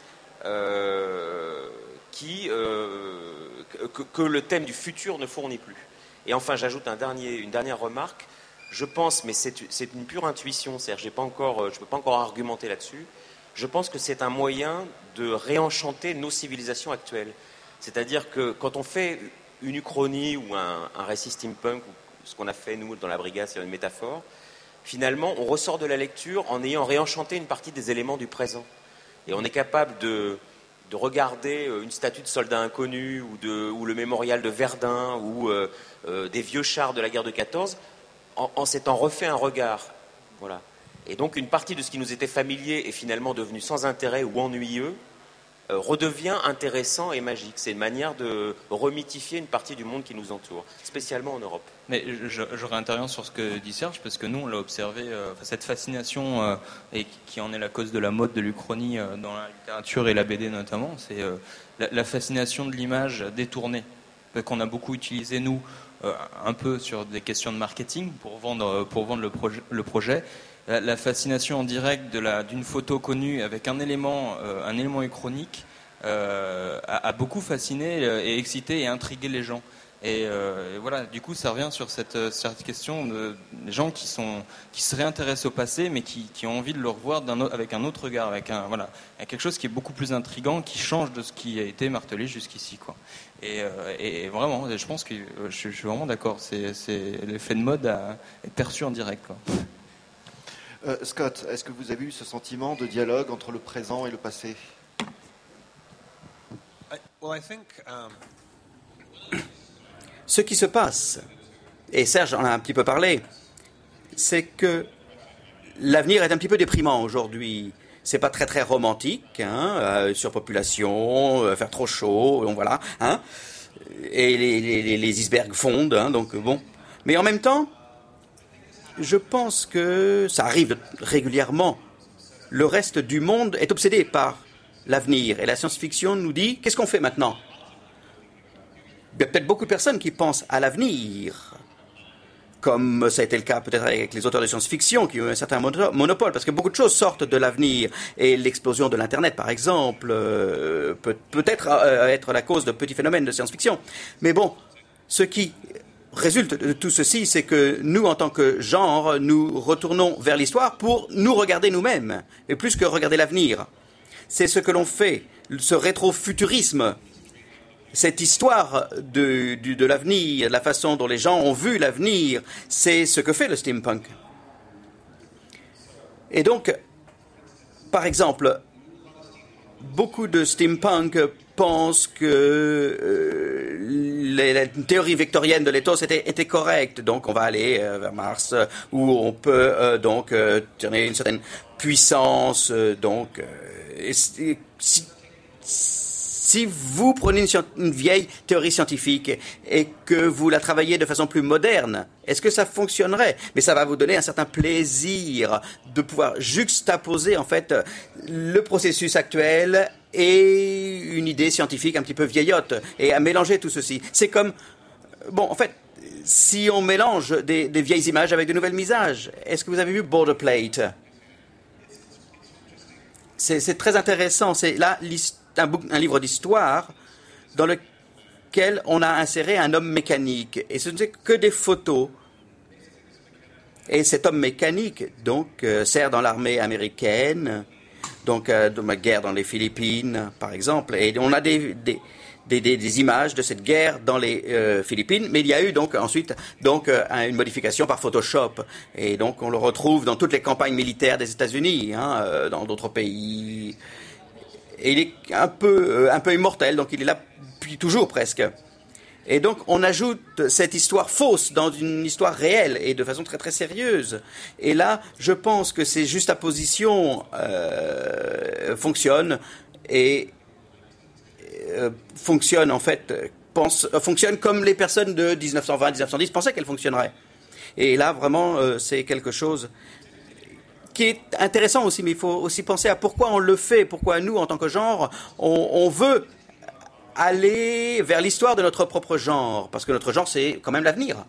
euh, qui, euh, que, que le thème du futur ne fournit plus. Et enfin, j'ajoute un dernier, une dernière remarque. Je pense, mais c'est, c'est une pure intuition, c'est-à-dire j'ai pas encore, je ne peux pas encore argumenter là-dessus, je pense que c'est un moyen de réenchanter nos civilisations actuelles. C'est-à-dire que quand on fait une uchronie ou un, un récit steampunk, ou ce qu'on a fait nous dans la brigade, c'est une métaphore, finalement on ressort de la lecture en ayant réenchanté une partie des éléments du présent. Et on est capable de, de regarder une statue de soldat inconnu ou, de, ou le mémorial de Verdun ou euh, euh, des vieux chars de la guerre de quatorze en, en s'étant refait un regard. Voilà. Et donc une partie de ce qui nous était familier est finalement devenu sans intérêt ou ennuyeux, euh, redevient intéressant et magique. C'est une manière de remythifier une partie du monde qui nous entoure, spécialement en Europe. Mais je, je réinterviens sur ce que dit Serge, parce que nous, on l'a observé, euh, cette fascination, euh, et qui en est la cause de la mode de l'Uchronie euh, dans la littérature et la B D notamment, c'est euh, la, la fascination de l'image détournée, qu'on a beaucoup utilisé, nous, euh, un peu sur des questions de marketing, pour vendre, pour vendre le, proje, le projet. La, la fascination en direct de la, d'une photo connue avec un élément, euh, un élément uchronique euh, a, a beaucoup fasciné et excité et intrigué les gens. Et, euh, et voilà, du coup, ça revient sur cette, cette question de des gens qui sont qui se réintéressent au passé, mais qui, qui ont envie de le revoir d'un autre, avec un autre regard, avec un voilà, avec quelque chose qui est beaucoup plus intriguant, qui change de ce qui a été martelé jusqu'ici, quoi. Et, euh, et vraiment, je pense que je, je suis vraiment d'accord. C'est, c'est l'effet de mode à être perçu en direct, quoi. Euh, Scott, est-ce que vous avez eu ce sentiment de dialogue entre le présent et le passé? I, well, I think, um... Ce qui se passe, et Serge en a un petit peu parlé, c'est que l'avenir est un petit peu déprimant aujourd'hui. C'est pas très très romantique, hein, euh, surpopulation, euh, faire trop chaud, donc voilà, hein, et les, les, les icebergs fondent, hein, donc bon. Mais en même temps, je pense que ça arrive régulièrement. Le reste du monde est obsédé par l'avenir, et la science-fiction nous dit qu'est-ce qu'on fait maintenant? Il y a peut-être beaucoup de personnes qui pensent à l'avenir, comme ça a été le cas peut-être avec les auteurs de science-fiction qui ont un certain monopole, parce que beaucoup de choses sortent de l'avenir. Et l'explosion de l'Internet, par exemple, euh, peut peut-être euh, être la cause de petits phénomènes de science-fiction. Mais bon, ce qui résulte de tout ceci, c'est que nous, en tant que genre, nous retournons vers l'histoire pour nous regarder nous-mêmes, et plus que regarder l'avenir. C'est ce que l'on fait, ce rétrofuturisme. Cette histoire de, de, de l'avenir, de la façon dont les gens ont vu l'avenir, c'est ce que fait le steampunk. Et donc, par exemple, beaucoup de steampunk pensent que euh, les, la théorie victorienne de l'éthos était, était correcte. Donc, on va aller euh, vers Mars, euh, où on peut euh, donc euh, tenir une certaine puissance. Euh, donc, euh, et, et, si, Si vous prenez une, une vieille théorie scientifique et que vous la travaillez de façon plus moderne, est-ce que ça fonctionnerait? Mais ça va vous donner un certain plaisir de pouvoir juxtaposer en fait le processus actuel et une idée scientifique un petit peu vieillotte et à mélanger tout ceci. C'est comme, bon, en fait, si on mélange des, des vieilles images avec de nouvelles misages, est-ce que vous avez vu Borderplate? C'est, c'est très intéressant. C'est là l'histoire. Un, bouc- un livre d'histoire dans lequel on a inséré un homme mécanique. Et ce n'est que des photos. Et cet homme mécanique, donc, euh, sert dans l'armée américaine, donc, euh, de ma guerre dans les Philippines, par exemple. Et on a des, des, des, des, des images de cette guerre dans les euh, Philippines. Mais il y a eu donc ensuite donc, euh, une modification par Photoshop. Et donc, on le retrouve dans toutes les campagnes militaires des États-Unis, hein, euh, dans d'autres pays. Et il est un peu, un peu immortel, donc il est là depuis toujours presque. Et donc on ajoute cette histoire fausse dans une histoire réelle et de façon très très sérieuse. Et là, je pense que ces juxtapositions euh, fonctionnent et euh, fonctionnent en fait, pense, fonctionnent comme les personnes de dix-neuf cent vingt, dix-neuf cent dix pensaient qu'elles fonctionneraient. Et là, vraiment, euh, c'est quelque chose qui est intéressant aussi, mais il faut aussi penser à pourquoi on le fait, pourquoi nous, en tant que genre, on, on veut aller vers l'histoire de notre propre genre, parce que notre genre, c'est quand même l'avenir.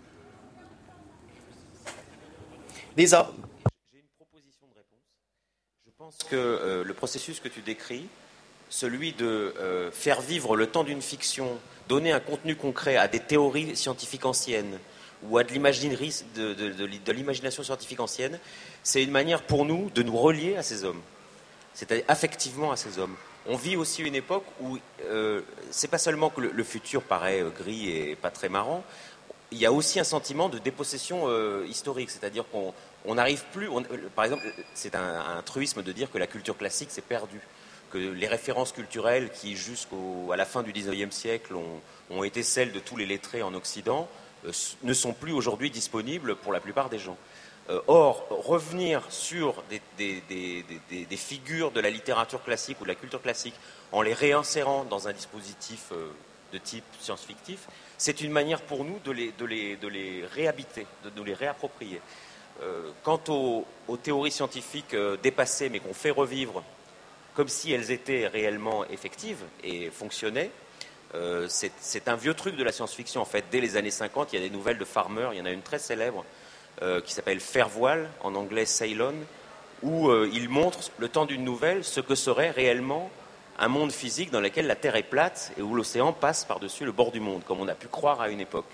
Lisa. J'ai une proposition de réponse. Je pense que euh, le processus que tu décris celui de euh, faire vivre le temps d'une fiction, donner un contenu concret à des théories scientifiques anciennes ou à de l'imaginerie, de, de, de, de l'imagination scientifique ancienne, c'est une manière pour nous de nous relier à ces hommes, c'est-à-dire affectivement à ces hommes. On vit aussi une époque où euh, c'est pas seulement que le, le futur paraît euh, gris et pas très marrant, il y a aussi un sentiment de dépossession euh, historique, c'est-à-dire qu'on n'arrive plus, on, par exemple, c'est un, un truisme de dire que la culture classique s'est perdue, que les références culturelles qui jusqu'à la fin du dix-neuvième siècle ont, ont été celles de tous les lettrés en Occident euh, ne sont plus aujourd'hui disponibles pour la plupart des gens. Euh, or, revenir sur des, des, des, des, des figures de la littérature classique ou de la culture classique en les réinsérant dans un dispositif euh, de type science-fictif, c'est une manière pour nous de les, de les, de les réhabiter, de nous les réapproprier. Euh, quant aux, aux théories scientifiques euh, dépassées mais qu'on fait revivre comme si elles étaient réellement effectives et fonctionnaient, euh, c'est, c'est un vieux truc de la science-fiction en fait. Dès les années cinquante, il y a des nouvelles de Farmer, il y en a une très célèbre euh, qui s'appelle Faire voile, en anglais Ceylon, où euh, il montre le temps d'une nouvelle ce que serait réellement un monde physique dans lequel la Terre est plate et où l'océan passe par-dessus le bord du monde, comme on a pu croire à une époque.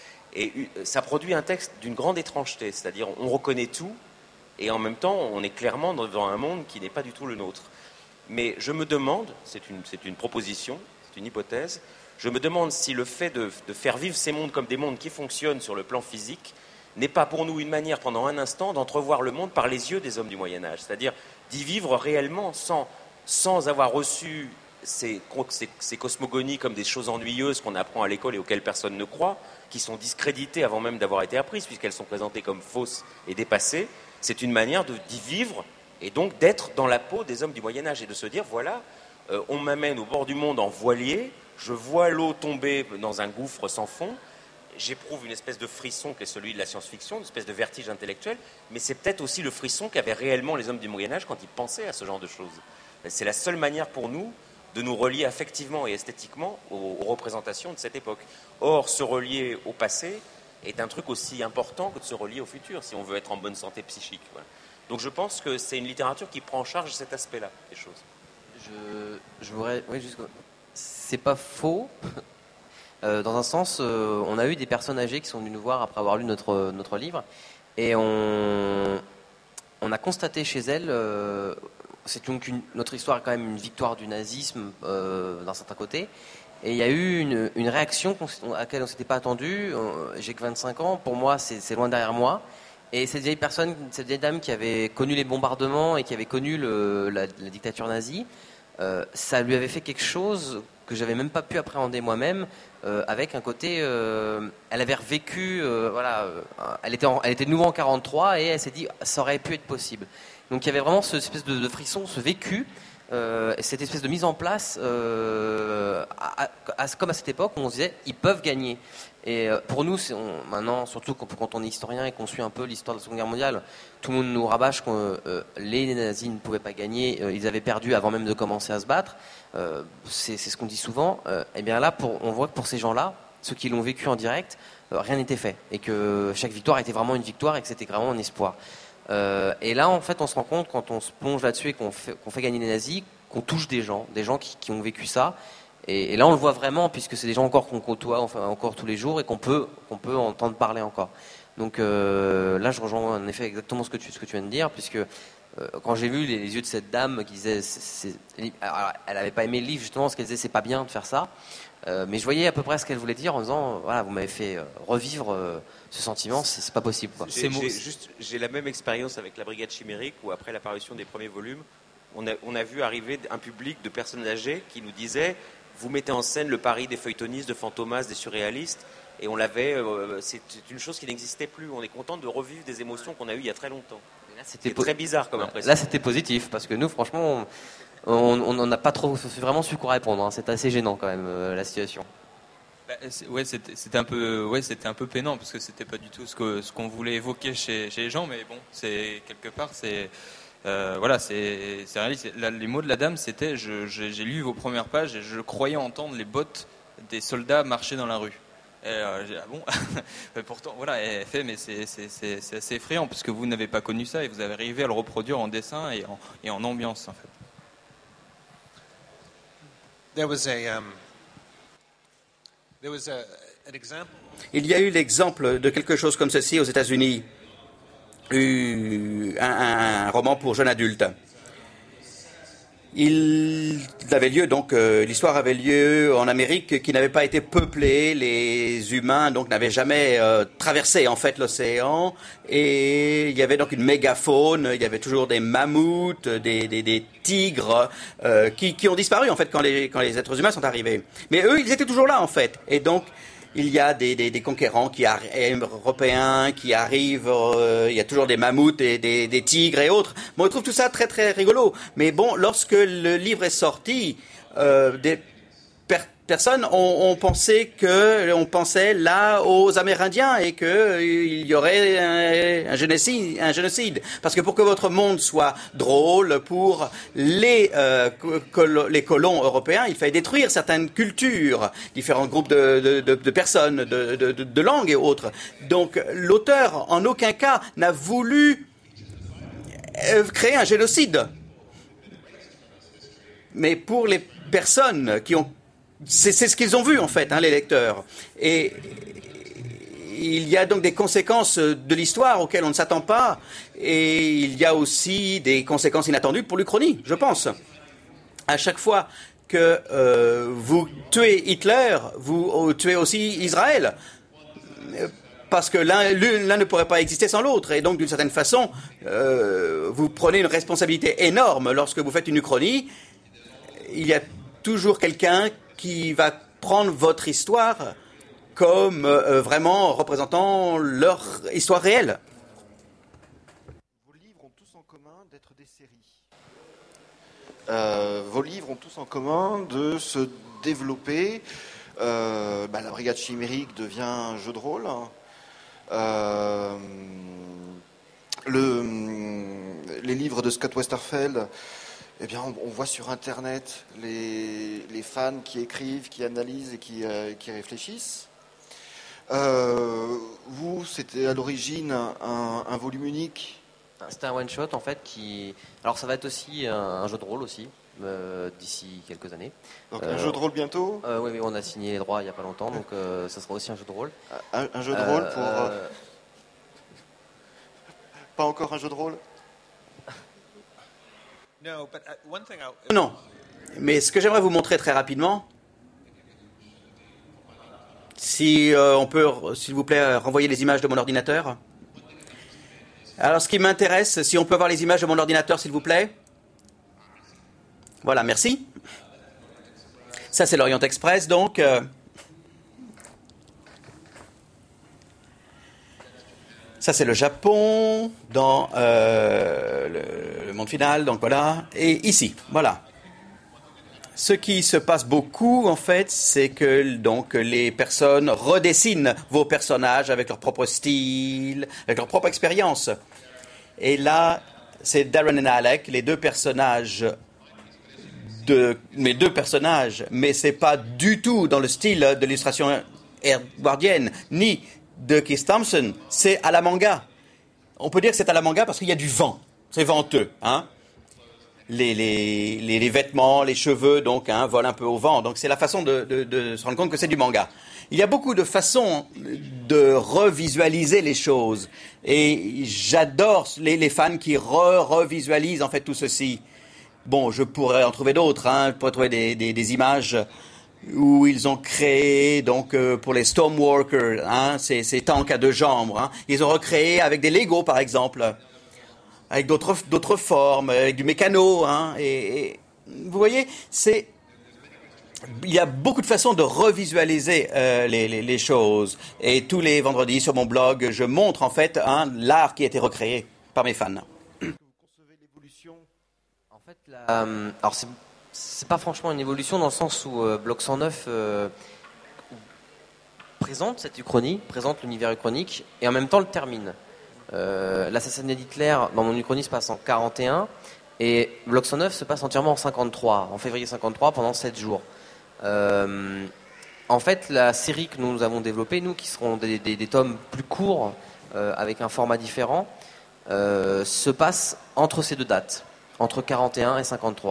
Et ça produit un texte d'une grande étrangeté, c'est-à-dire on reconnaît tout et en même temps on est clairement devant un monde qui n'est pas du tout le nôtre. Mais je me demande, c'est une, c'est une proposition, c'est une hypothèse, je me demande si le fait de, de faire vivre ces mondes comme des mondes qui fonctionnent sur le plan physique n'est pas pour nous une manière pendant un instant d'entrevoir le monde par les yeux des hommes du Moyen-Âge, c'est-à-dire d'y vivre réellement sans... sans avoir reçu ces, ces, ces cosmogonies comme des choses ennuyeuses qu'on apprend à l'école et auxquelles personne ne croit, qui sont discréditées avant même d'avoir été apprises, puisqu'elles sont présentées comme fausses et dépassées, c'est une manière de, d'y vivre et donc d'être dans la peau des hommes du Moyen-Âge et de se dire, voilà, euh, on m'amène au bord du monde en voilier, je vois l'eau tomber dans un gouffre sans fond, j'éprouve une espèce de frisson qui est celui de la science-fiction, une espèce de vertige intellectuel, mais c'est peut-être aussi le frisson qu'avaient réellement les hommes du Moyen-Âge quand ils pensaient à ce genre de choses. C'est la seule manière pour nous de nous relier affectivement et esthétiquement aux, aux représentations de cette époque. Or, se relier au passé est un truc aussi important que de se relier au futur, si on veut être en bonne santé psychique. Voilà. Donc je pense que c'est une littérature qui prend en charge cet aspect-là des choses. Je, je voudrais... Oui, juste... C'est pas faux. Euh, dans un sens, euh, on a eu des personnes âgées qui sont venues nous voir après avoir lu notre, notre livre, et on, on a constaté chez elles... Euh, c'est donc une, notre histoire est quand même une victoire du nazisme euh, d'un certain côté. Et il y a eu une, une réaction à laquelle on ne s'était pas attendu. J'ai que vingt-cinq ans, pour moi c'est, c'est loin derrière moi. Et cette vieille personne, cette vieille dame qui avait connu les bombardements et qui avait connu le, la, la dictature nazie, euh, ça lui avait fait quelque chose que j'avais même pas pu appréhender moi-même, euh, avec un côté, euh, elle avait revécu, euh, voilà, euh, elle était, en, elle était de nouveau en quarante-trois et elle s'est dit, ça aurait pu être possible. Donc il y avait vraiment cette espèce de, de frisson, ce vécu, euh, cette espèce de mise en place, euh, à, à, à, comme à cette époque où on se disait, ils peuvent gagner. Et euh, pour nous, c'est, on, maintenant, surtout quand, quand on est historien et qu'on suit un peu l'histoire de la Seconde Guerre mondiale, tout le monde nous rabâche que euh, les nazis ne pouvaient pas gagner, euh, ils avaient perdu avant même de commencer à se battre. Euh, c'est, c'est ce qu'on dit souvent. Euh, et bien là, pour, on voit que pour ces gens-là, ceux qui l'ont vécu en direct, euh, rien n'était fait. Et que chaque victoire était vraiment une victoire et que c'était vraiment un espoir. Euh, et là, en fait, on se rend compte, quand on se plonge là-dessus et qu'on fait, qu'on fait gagner les nazis, qu'on touche des gens, des gens qui, qui ont vécu ça. Et, et là, on le voit vraiment, puisque c'est des gens encore qu'on côtoie enfin, encore tous les jours et qu'on peut, qu'on peut entendre parler encore. Donc euh, là, je rejoins en effet exactement ce que tu, ce que tu viens de dire, puisque euh, quand j'ai vu les, les yeux de cette dame qui disait... C'est, c'est, alors, elle n'avait pas aimé le livre, justement, parce qu'elle disait c'est pas bien de faire ça. Euh, mais je voyais à peu près ce qu'elle voulait dire en disant, voilà, vous m'avez fait euh, revivre euh, ce sentiment, c'est, c'est pas possible. Quoi. J'ai, j'ai, juste, j'ai la même expérience avec la Brigade Chimérique, où après l'apparition des premiers volumes, on a, on a vu arriver un public de personnes âgées qui nous disaient, vous mettez en scène le Paris des feuilletonistes, de Fantomas, des surréalistes, et on l'avait, euh, c'est une chose qui n'existait plus. On est content de revivre des émotions qu'on a eues il y a très longtemps. Là, c'était c'est po- très bizarre comme impression. Là, c'était positif, parce que nous, franchement, on n'en a pas trop vraiment su quoi répondre. Hein. C'est assez gênant quand même, euh, la situation. Bah, c'est, ouais, c'était, c'était un peu, ouais, c'était un peu peinant parce que c'était pas du tout ce que ce qu'on voulait évoquer chez, chez les gens, mais bon, c'est quelque part, c'est euh, voilà, c'est, c'est réaliste. Là, les mots de la dame, c'était, je, j'ai, j'ai lu vos premières pages et je croyais entendre les bottes des soldats marcher dans la rue. Et, euh, j'ai dit, ah bon. Pourtant, voilà, elle fait, mais c'est, c'est, c'est, c'est assez effrayant parce que vous n'avez pas connu ça et vous avez arrivé à le reproduire en dessin et en, et en ambiance en fait. there was a um, there was a, an example. Il y a eu l'exemple de quelque chose comme ceci aux États-Unis, un, un roman pour jeunes adultes. Il avait lieu donc euh, l'histoire avait lieu en Amérique qui n'avait pas été peuplée, les humains donc n'avaient jamais euh, traversé en fait l'océan et il y avait donc une mégafaune, il y avait toujours des mammouths, des, des, des tigres euh, qui, qui ont disparu en fait quand les quand les êtres humains sont arrivés. Mais eux ils étaient toujours là en fait et donc il y a des, des, des conquérants qui arri- européens qui arrivent, euh, il y a toujours des mammouths, et des, des tigres et autres. Bon, on trouve tout ça très très rigolo. Mais bon, lorsque le livre est sorti, euh, des per- personnes ont, ont pensé que, on pensait là aux Amérindiens et que euh, il y aurait un, un génocide, un génocide. Parce que pour que votre monde soit drôle, pour les euh, col- les colons européens, il fallait détruire certaines cultures, différents groupes de, de, de, de personnes, de, de, de, de langues et autres. Donc l'auteur, en aucun cas, n'a voulu euh, créer un génocide. Mais pour les personnes qui ont C'est, c'est ce qu'ils ont vu, en fait, hein, les lecteurs. Et il y a donc des conséquences de l'histoire auxquelles on ne s'attend pas. Et il y a aussi des conséquences inattendues pour l'Uchronie, je pense. À chaque fois que euh, vous tuez Hitler, vous tuez aussi Israël. Parce que l'un, l'un ne pourrait pas exister sans l'autre. Et donc, d'une certaine façon, euh, vous prenez une responsabilité énorme lorsque vous faites une Uchronie. Il y a toujours quelqu'un qui va prendre votre histoire comme euh, vraiment représentant leur histoire réelle. Vos livres ont tous en commun d'être des séries. Euh, vos livres ont tous en commun de se développer. Euh, bah, la Brigade Chimérique devient un jeu de rôle. Euh, le, les livres de Scott Westerfeld, eh bien, on, on voit sur Internet les, les fans qui écrivent, qui analysent et qui, euh, qui réfléchissent. Euh, vous, c'était à l'origine un, un volume unique. C'était un one-shot, en fait, qui... Alors, ça va être aussi un, un jeu de rôle, aussi, euh, d'ici quelques années. Donc, euh, un jeu de rôle bientôt euh, Oui, mais on a signé les droits il n'y a pas longtemps, donc euh, ça sera aussi un jeu de rôle. Un, un jeu de rôle pour... Euh, euh... Pas encore un jeu de rôle No, but uh, one thing I, Non, mais ce que j'aimerais vous montrer très rapidement, si euh, on peut, s'il vous plaît, renvoyer les images de mon ordinateur. Alors, ce qui m'intéresse, si on peut avoir les images de mon ordinateur, s'il vous plaît. Voilà, merci. Ça, c'est l'Orient Express, donc. Euh, Ça, c'est le Japon dans euh, le, le monde final, donc voilà. Et ici, voilà. Ce qui se passe beaucoup, en fait, c'est que donc les personnes redessinent vos personnages avec leur propre style, avec leur propre expérience. Et là, c'est Darren et Alec, les deux personnages de mes deux personnages, mais c'est pas du tout dans le style de l'illustration edwardienne, ni de Keith Thompson, c'est à la manga. On peut dire que c'est à la manga parce qu'il y a du vent. C'est venteux, hein. Les, les, les, les vêtements, les cheveux, donc, hein, volent un peu au vent. Donc, c'est la façon de, de, de se rendre compte que c'est du manga. Il y a beaucoup de façons de revisualiser les choses. Et j'adore les, les fans qui re, revisualisent, en fait, tout ceci. Bon, je pourrais en trouver d'autres, hein. Je pourrais trouver des, des, des images où ils ont créé, donc, euh, pour les Stormwalkers, hein, ces, ces tanks à deux jambes, hein. Ils ont recréé avec des Lego, par exemple, avec d'autres, d'autres formes, avec du mécano, hein. Et, et vous voyez, c'est... Il y a beaucoup de façons de revisualiser euh, les, les, les choses. Et tous les vendredis, sur mon blog, je montre, en fait, hein, l'art qui a été recréé par mes fans. Vous concevez l'évolution? En fait, la, euh, alors c'est, c'est pas franchement une évolution dans le sens où euh, Bloc cent neuf euh, présente cette uchronie, présente l'univers uchronique, et en même temps le termine. Euh, l'assassinat d'Hitler dans mon uchronie se passe en quarante et un, et Bloc cent neuf se passe entièrement en cinquante-trois, en février cinquante-trois, pendant sept jours. Euh, en fait, la série que nous avons développée, nous, qui seront des, des, des tomes plus courts, euh, avec un format différent, euh, se passe entre ces deux dates, entre quarante et un et cinquante-trois.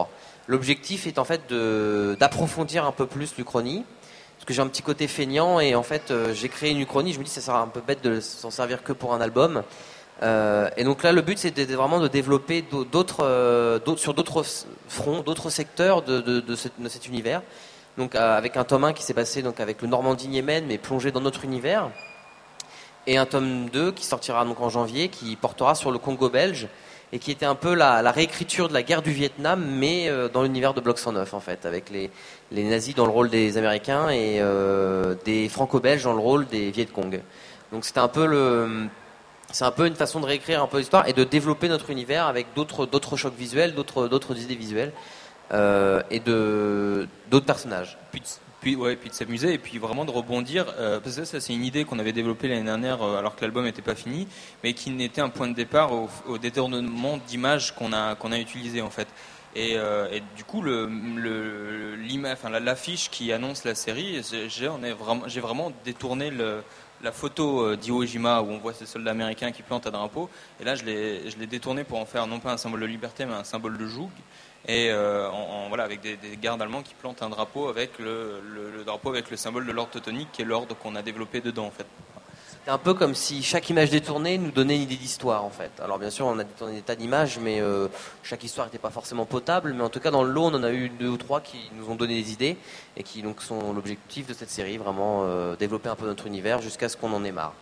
L'objectif est en fait de, d'approfondir un peu plus l'Uchronie, parce que j'ai un petit côté feignant et en fait euh, j'ai créé une Uchronie, je me dis ça sera un peu bête de s'en servir que pour un album. Euh, et donc là le but c'est de, de, vraiment de développer d'autres, euh, d'autres sur d'autres fronts, d'autres secteurs de, de, de, cet, de cet univers. Donc euh, avec un tome un qui s'est passé donc avec le Normandie-Yémen mais plongé dans notre univers. Et un tome deux qui sortira donc en janvier, qui portera sur le Congo belge et qui était un peu la, la réécriture de la guerre du Vietnam, mais euh, dans l'univers de Bloc cent neuf en fait, avec les, les nazis dans le rôle des Américains et euh, des Franco-Belges dans le rôle des Viet Cong. Donc c'était un peu le, c'est un peu une façon de réécrire un peu l'histoire et de développer notre univers avec d'autres d'autres chocs visuels, d'autres d'autres idées visuelles euh, et de d'autres personnages. Puis, Puis, ouais, puis de s'amuser et puis vraiment de rebondir. Euh, parce que ça, c'est une idée qu'on avait développée l'année dernière euh, alors que l'album n'était pas fini, mais qui n'était un point de départ au, au détournement d'images qu'on a, qu'on a utilisé en fait. Et, euh, et du coup, le, le, l'ima, enfin, l'affiche qui annonce la série, j'ai, on est vraiment, j'ai vraiment détourné le, la photo euh, d'Iwo Jima où on voit ces soldats américains qui plantent un drapeau. Et là, je l'ai, je l'ai détourné pour en faire non pas un symbole de liberté, mais un symbole de joug. Et euh, en, en, voilà, avec des, des gardes allemands qui plantent un drapeau avec le, le, le drapeau avec le symbole de l'ordre teutonique qui est l'ordre qu'on a développé dedans en fait. C'était un peu comme si chaque image détournée nous donnait une idée d'histoire en fait. Alors bien sûr on a détourné des tas d'images mais euh, chaque histoire n'était pas forcément potable, mais en tout cas dans le lot on en a eu deux ou trois qui nous ont donné des idées et qui donc sont l'objectif de cette série, vraiment euh, développer un peu notre univers jusqu'à ce qu'on en ait marre.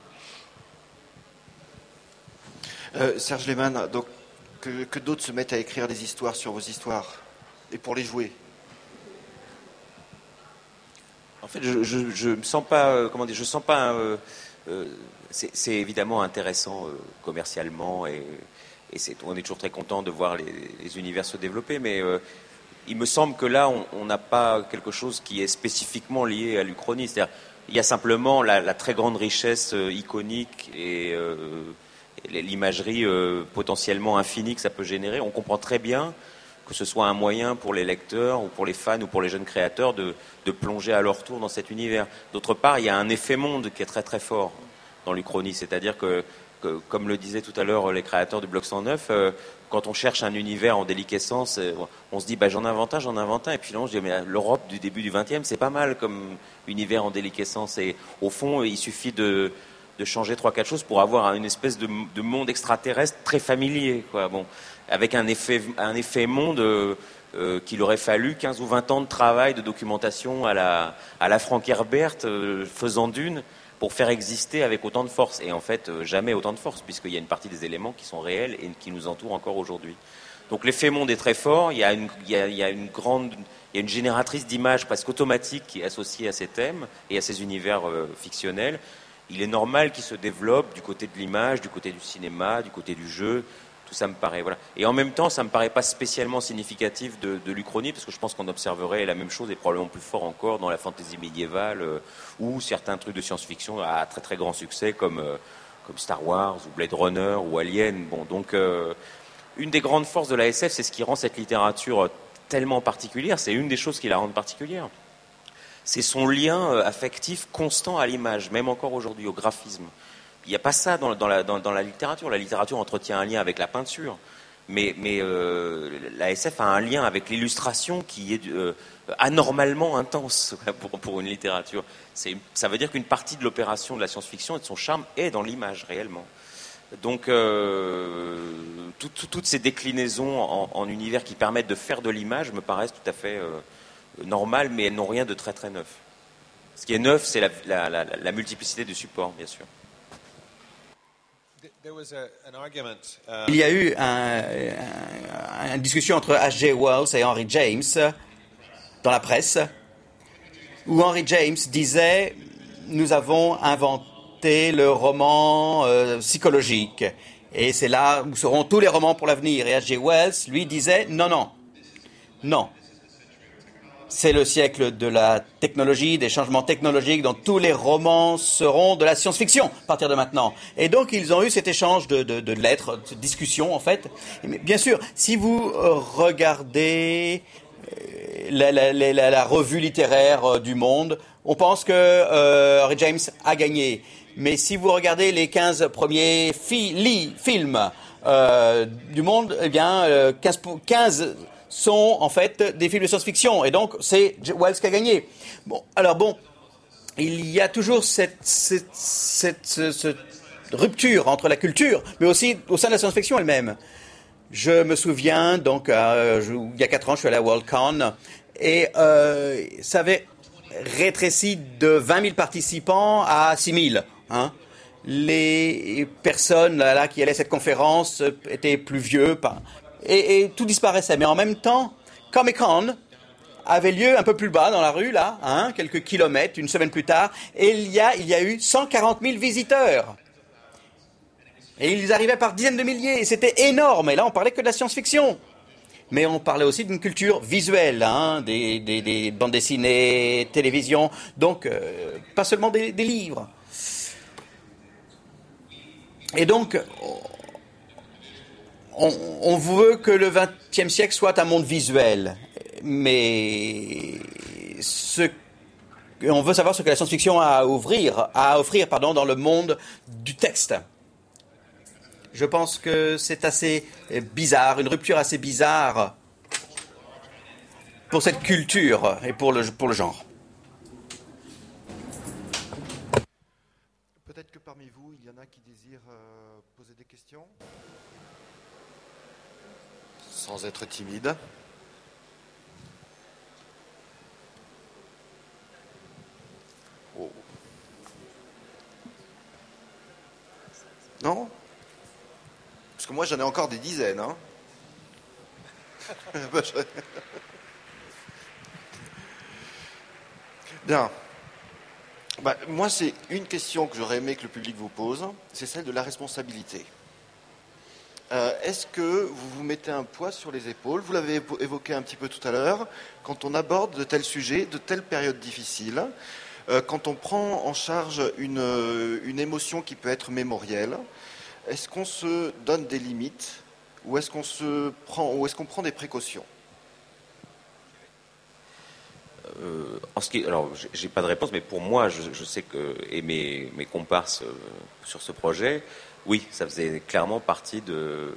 Euh, Serge Lehmann, donc Que, que d'autres se mettent à écrire des histoires sur vos histoires et pour les jouer. En fait, je, je, je me sens pas, euh, comment dire, je sens pas. Euh, euh, c'est, c'est évidemment intéressant euh, commercialement et, et c'est, on est toujours très content de voir les, les univers se développer, mais euh, il me semble que là, on n'a pas quelque chose qui est spécifiquement lié à l'Uchronie. C'est-à-dire, il y a simplement la, la très grande richesse euh, iconique et euh, l'imagerie euh, potentiellement infinie que ça peut générer. On comprend très bien que ce soit un moyen pour les lecteurs ou pour les fans ou pour les jeunes créateurs de, de plonger à leur tour dans cet univers. D'autre part, il y a un effet monde qui est très très fort dans l'Uchronie, c'est-à-dire que, que, comme le disaient tout à l'heure les créateurs du Bloc cent neuf, euh, quand on cherche un univers en déliquescence, euh, on se dit bah, j'en invente un, j'en invente un, et puis là on se dit mais l'Europe du début du vingtième, c'est pas mal comme univers en déliquescence, et au fond il suffit de de changer trois quatre choses pour avoir une espèce de, de monde extraterrestre très familier, quoi. Bon, avec un effet, un effet monde euh, euh, qu'il aurait fallu quinze ou vingt ans de travail, de documentation à la, à la Frank Herbert, euh, faisant d'une, pour faire exister avec autant de force. Et en fait, euh, jamais autant de force, puisqu'il y a une partie des éléments qui sont réels et qui nous entourent encore aujourd'hui. Donc l'effet monde est très fort, il y a une, il y a, il y a une grande... Il y a une génératrice d'images presque automatique qui est associée à ces thèmes et à ces univers euh, fictionnels. Il est normal qu'il se développe du côté de l'image, du côté du cinéma, du côté du jeu. Tout ça me paraît, voilà. Et en même temps, ça me paraît pas spécialement significatif de, de l'Uchronie, parce que je pense qu'on observerait la même chose et probablement plus fort encore dans la fantaisie médiévale euh, ou certains trucs de science-fiction à très très grand succès comme euh, comme Star Wars ou Blade Runner ou Alien. Bon, donc euh, une des grandes forces de la S F, c'est ce qui rend cette littérature tellement particulière. C'est une des choses qui la rend particulière. C'est son lien affectif constant à l'image, même encore aujourd'hui, au graphisme. Il n'y a pas ça dans, dans, la, dans, dans la littérature. La littérature entretient un lien avec la peinture, mais, mais euh, la S F a un lien avec l'illustration qui est euh, anormalement intense pour, pour une littérature. C'est, ça veut dire qu'une partie de l'opération de la science-fiction et de son charme est dans l'image, réellement. Donc, euh, tout, tout, toutes ces déclinaisons en, en univers qui permettent de faire de l'image me paraissent tout à fait... Euh, normales, mais elles n'ont rien de très très neuf. Ce qui est neuf, c'est la, la, la, la multiplicité du support, bien sûr. Il y a eu un, un, une discussion entre H G Wells et Henry James dans la presse, où Henry James disait « Nous avons inventé le roman euh, psychologique, et c'est là où seront tous les romans pour l'avenir. » Et H G Wells, lui, disait « Non, non, non. C'est le siècle de la technologie, des changements technologiques, dont tous les romans seront de la science-fiction à partir de maintenant. » Et donc, ils ont eu cet échange de, de, de lettres, de discussions, en fait. Mais bien sûr, si vous regardez la, la, la, la revue littéraire du Monde, on pense que euh, Henry James a gagné. Mais si vous regardez les quinze premiers fi- li- films euh, du Monde, eh bien, quinze, quinze sont en fait des films de science-fiction. Et donc, c'est Wells qui a gagné. Bon, alors bon, il y a toujours cette, cette, cette, cette, cette rupture entre la culture, mais aussi au sein de la science-fiction elle-même. Je me souviens, donc, euh, je, il y a quatre ans, je suis allé à Worldcon, et euh, ça avait rétréci de vingt mille participants à six mille. Hein. Les personnes là, là, qui allaient à cette conférence étaient plus vieux, et, et tout disparaissait. Mais en même temps, Comic-Con avait lieu un peu plus bas dans la rue, là, hein, quelques kilomètres, une semaine plus tard, et il y a, il y a eu cent quarante mille visiteurs. Et ils arrivaient par dizaines de milliers, et c'était énorme. Et là, on parlait que de la science-fiction. Mais on parlait aussi d'une culture visuelle, hein, des, des, des bandes dessinées, télévision, donc euh, pas seulement des, des livres. Et donc, on, on veut que le vingtième siècle soit un monde visuel. Mais ce, on veut savoir ce que la science-fiction a à ouvrir, à offrir pardon, dans le monde du texte. Je pense que c'est assez bizarre, une rupture assez bizarre pour cette culture et pour le, pour le genre. Peut-être que parmi vous, il y en a qui désirent euh, poser des questions, sans être timide. Oh. Non ? Parce que moi, j'en ai encore des dizaines. Hein. Bien. Bah, moi, c'est une question que j'aurais aimé que le public vous pose, c'est celle de la responsabilité. Euh, est-ce que vous vous mettez un poids sur les épaules ? Vous l'avez évoqué un petit peu tout à l'heure, quand on aborde de tels sujets, de telles périodes difficiles, euh, quand on prend en charge une, une émotion qui peut être mémorielle, est-ce qu'on se donne des limites ou est-ce qu'on se prend, ou est-ce qu'on prend des précautions ? euh, en ce qui, alors, j'ai pas de réponse, mais pour moi, je, je sais que et mes, mes comparses euh, sur ce projet, oui, ça faisait clairement partie de,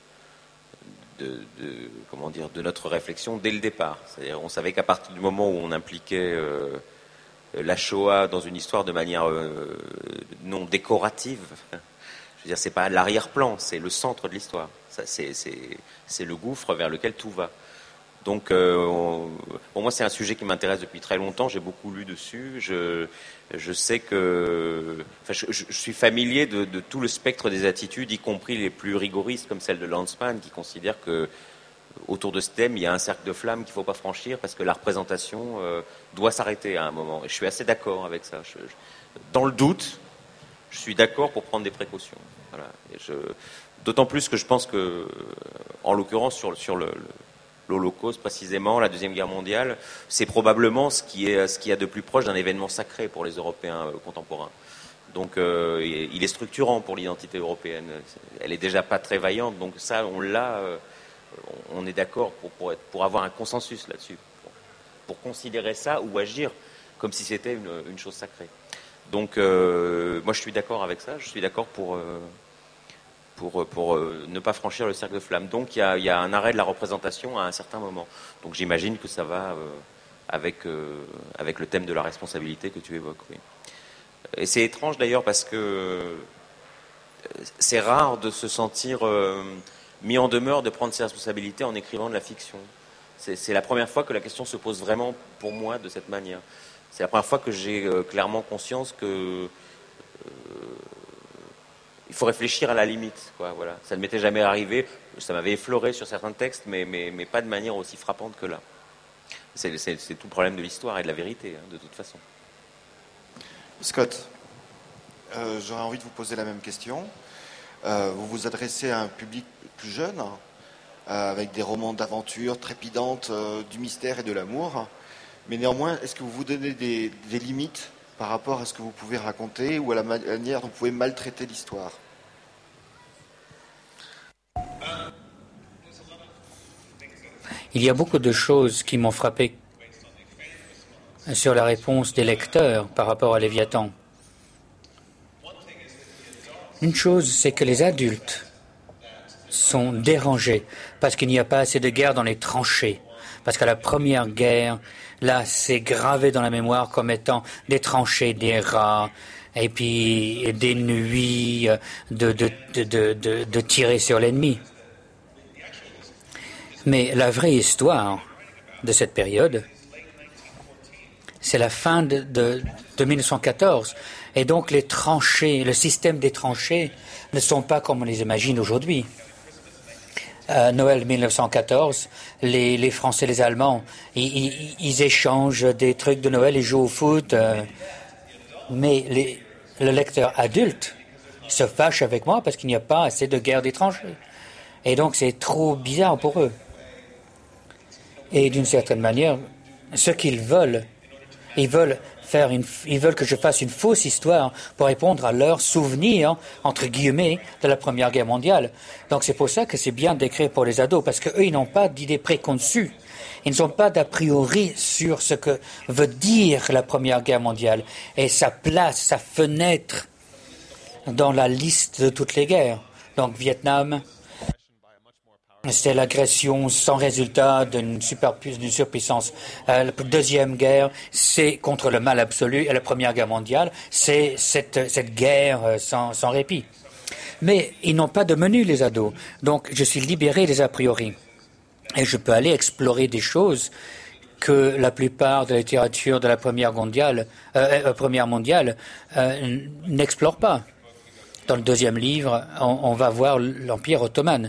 de, de comment dire, de notre réflexion dès le départ. C'est-à-dire, on savait qu'à partir du moment où on impliquait euh, la Shoah dans une histoire de manière euh, non décorative. Je veux dire, c'est pas l'arrière-plan, c'est le centre de l'histoire. Ça, c'est, c'est, c'est le gouffre vers lequel tout va. Donc, euh, on, pour moi, c'est un sujet qui m'intéresse depuis très longtemps. J'ai beaucoup lu dessus. Je, je sais que, enfin, je, je suis familier de, de tout le spectre des attitudes, y compris les plus rigoristes, comme celle de Lanzmann, qui considère que autour de ce thème, il y a un cercle de flammes qu'il ne faut pas franchir parce que la représentation euh, doit s'arrêter à un moment. Et je suis assez d'accord avec ça. Je, je, dans le doute, je suis d'accord pour prendre des précautions. Voilà. Et je, d'autant plus que je pense que, en l'occurrence, sur, sur le, le, l'Holocauste, précisément, la Deuxième Guerre mondiale, c'est probablement ce qui est ce qu'il y a de plus proche d'un événement sacré pour les Européens euh, contemporains. Donc, euh, il est structurant pour l'identité européenne. Elle est déjà pas très vaillante, donc ça, on l'a. Euh, on est d'accord pour, pour, être, pour avoir un consensus là-dessus, pour, pour considérer ça ou agir comme si c'était une, une chose sacrée. Donc, euh, moi, je suis d'accord avec ça. Je suis d'accord pour, euh, pour, pour euh, ne pas franchir le cercle de flammes. Donc, il y a, y a un arrêt de la représentation à un certain moment. Donc, j'imagine que ça va euh, avec, euh, avec le thème de la responsabilité que tu évoques. Oui. Et c'est étrange, d'ailleurs, parce que c'est rare de se sentir euh, mis en demeure de prendre ses responsabilités en écrivant de la fiction. C'est, c'est la première fois que la question se pose vraiment, pour moi, de cette manière. C'est la première fois que j'ai euh, clairement conscience que euh, il faut réfléchir à la limite, quoi, voilà. Ça ne m'était jamais arrivé, ça m'avait effleuré sur certains textes, mais, mais, mais pas de manière aussi frappante que là. C'est, c'est, c'est tout le problème de l'histoire et de la vérité, hein, de toute façon. Scott, euh, j'aurais envie de vous poser la même question. Euh, vous vous adressez à un public plus jeune, euh, avec des romans d'aventure trépidantes, euh, du mystère et de l'amour. Mais néanmoins, est-ce que vous vous donnez des, des limites par rapport à ce que vous pouvez raconter ou à la manière dont vous pouvez maltraiter l'histoire ? Il y a beaucoup de choses qui m'ont frappé sur la réponse des lecteurs par rapport à Léviathan. Une chose, c'est que les adultes sont dérangés parce qu'il n'y a pas assez de guerre dans les tranchées. Parce que la première guerre, là, c'est gravé dans la mémoire comme étant des tranchées, des rats, et puis des nuits de, de, de, de, de, de tirer sur l'ennemi. Mais la vraie histoire de cette période, c'est la fin de, de, de mille neuf cent quatorze. Et donc les tranchées, le système des tranchées ne sont pas comme on les imagine aujourd'hui. Euh, Noël mille neuf cent quatorze, les, les Français et les Allemands, ils, ils, ils échangent des trucs de Noël, ils jouent au foot, euh, mais les, le lecteur adulte se fâche avec moi parce qu'il n'y a pas assez de guerre des tranchées. Et donc c'est trop bizarre pour eux. Et d'une certaine manière, ce qu'ils veulent, ils veulent faire une, ils veulent que je fasse une fausse histoire pour répondre à leurs souvenirs, entre guillemets, de la Première Guerre mondiale. Donc c'est pour ça que c'est bien d'écrire pour les ados, parce qu'eux, ils n'ont pas d'idées préconçues. Ils n'ont pas d'a priori sur ce que veut dire la Première Guerre mondiale et sa place, sa fenêtre dans la liste de toutes les guerres. Donc Vietnam, c'est l'agression sans résultat d'une superpuissance, d'une surpuissance. Euh, la deuxième guerre, c'est contre le mal absolu. Et la Première Guerre mondiale, c'est cette, cette guerre sans, sans répit. Mais ils n'ont pas de menu, les ados. Donc, je suis libéré des a priori. Et je peux aller explorer des choses que la plupart de la littérature de la Première mondiale, euh, euh, Première mondiale euh, n'explore pas. Dans le deuxième livre, on, on va voir l'Empire ottoman.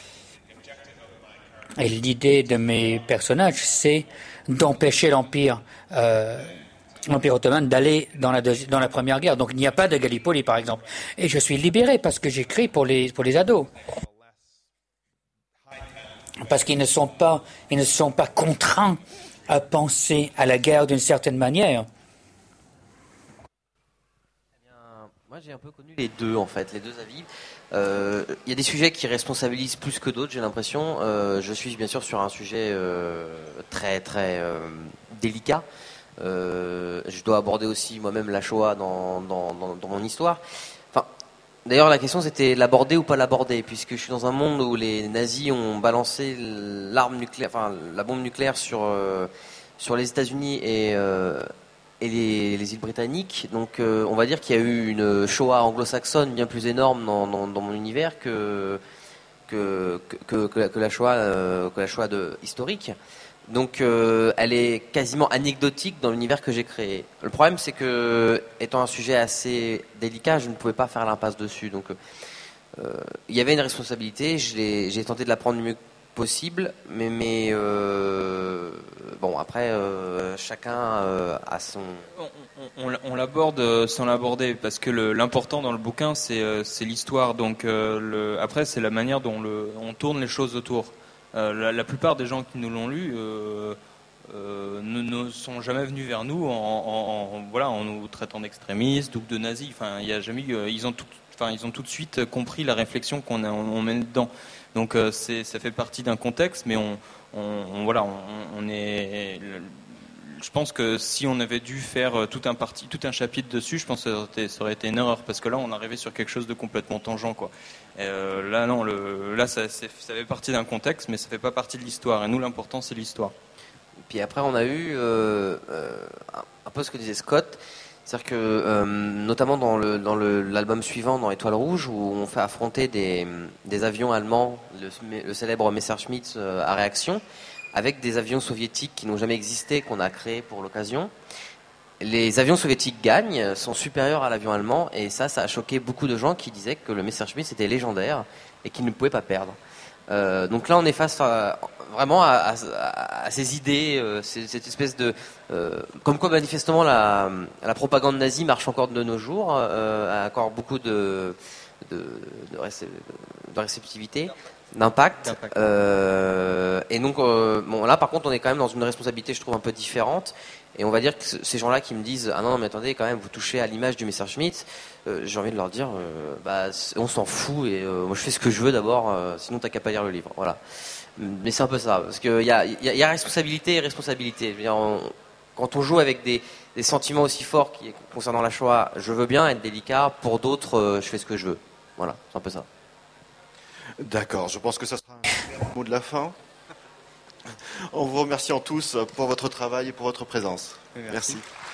Et l'idée de mes personnages, c'est d'empêcher l'Empire, euh, l'Empire ottoman d'aller dans la, deuxi- dans la Première Guerre. Donc il n'y a pas de Gallipoli, par exemple. Et je suis libéré parce que j'écris pour les, pour les ados. Parce qu'ils ne sont pas, ils ne sont pas contraints à penser à la guerre d'une certaine manière. Moi, j'ai un peu connu les deux, en fait, les deux avis. Il euh, y a des sujets qui responsabilisent plus que d'autres, j'ai l'impression. Euh, je suis bien sûr sur un sujet euh, très, très euh, délicat. Euh, je dois aborder aussi moi-même la Shoah dans, dans, dans, dans mon histoire. Enfin, d'ailleurs, la question, c'était l'aborder ou pas l'aborder, puisque je suis dans un monde où les nazis ont balancé l'arme nucléaire, enfin, la bombe nucléaire sur, euh, sur les États-Unis et... Euh, et les, les îles britanniques. Donc euh, on va dire qu'il y a eu une Shoah anglo-saxonne bien plus énorme dans, dans, dans mon univers que, que, que, que, la, que la Shoah, euh, que la Shoah de, historique. Donc euh, elle est quasiment anecdotique dans l'univers que j'ai créé. Le problème, c'est que, étant un sujet assez délicat, je ne pouvais pas faire l'impasse dessus. Donc euh, il y avait une responsabilité, je l'ai, j'ai tenté de la prendre le mieux possible, mais, mais euh, bon, après, euh, chacun euh, a son... On, on, on l'aborde sans l'aborder, parce que le, l'important dans le bouquin, c'est, c'est l'histoire. Donc euh, le, après, c'est la manière dont le, on tourne les choses autour. Euh, la, la plupart des gens qui nous l'ont lu euh, euh, ne, ne sont jamais venus vers nous en, en, en, voilà, en nous traitant d'extrémistes ou de nazis. Enfin, il y a jamais eu, ils ont tout, enfin, ils ont tout de suite compris la réflexion qu'on a, on, on met dedans. Donc euh, c'est, ça fait partie d'un contexte, mais on, on, on voilà, on, on est. Je pense que si on avait dû faire tout un parti, tout un chapitre dessus, je pense que ça aurait été, ça aurait été une erreur, parce que là, on arrivait sur quelque chose de complètement tangent, quoi. Et euh, là, non, le, là, ça, c'est, ça fait partie d'un contexte, mais ça fait pas partie de l'histoire. Et nous, l'important, c'est l'histoire. Puis après, on a eu euh, euh, un peu ce que disait Scott. C'est-à-dire que, euh, notamment dans, le, dans le, l'album suivant, dans Étoile Rouge, où on fait affronter des, des avions allemands, le, le célèbre Messerschmitt euh, à réaction, avec des avions soviétiques qui n'ont jamais existé, qu'on a créés pour l'occasion. Les avions soviétiques gagnent, sont supérieurs à l'avion allemand, et ça, ça a choqué beaucoup de gens qui disaient que le Messerschmitt c'était légendaire et qu'ils ne pouvaient pas perdre. Euh, donc là, on est face à, vraiment à, à, à ces idées, euh, cette espèce de... Euh, comme quoi, manifestement, la, la propagande nazie marche encore de nos jours, euh, a encore beaucoup de, de, de, récep- de réceptivité, d'impact. d'impact. Euh, et donc, euh, bon, là, par contre, on est quand même dans une responsabilité, je trouve, un peu différente. Et on va dire que ces gens-là qui me disent « Ah non, non, mais attendez, quand même, vous touchez à l'image du Messerschmitt euh, », j'ai envie de leur dire euh, bah, on s'en fout, et euh, moi je fais ce que je veux d'abord, euh, sinon t'as qu'à pas lire le livre. Voilà. Mais c'est un peu ça, parce qu'il y a, y, a, y a responsabilité et responsabilité. Je veux dire, on, quand on joue avec des, des sentiments aussi forts qui, concernant la Shoah, je veux bien être délicat, pour d'autres, euh, je fais ce que je veux. Voilà, c'est un peu ça. D'accord, je pense que ça sera un mot de la fin. En vous remerciant tous pour votre travail et pour votre présence. Merci. Merci.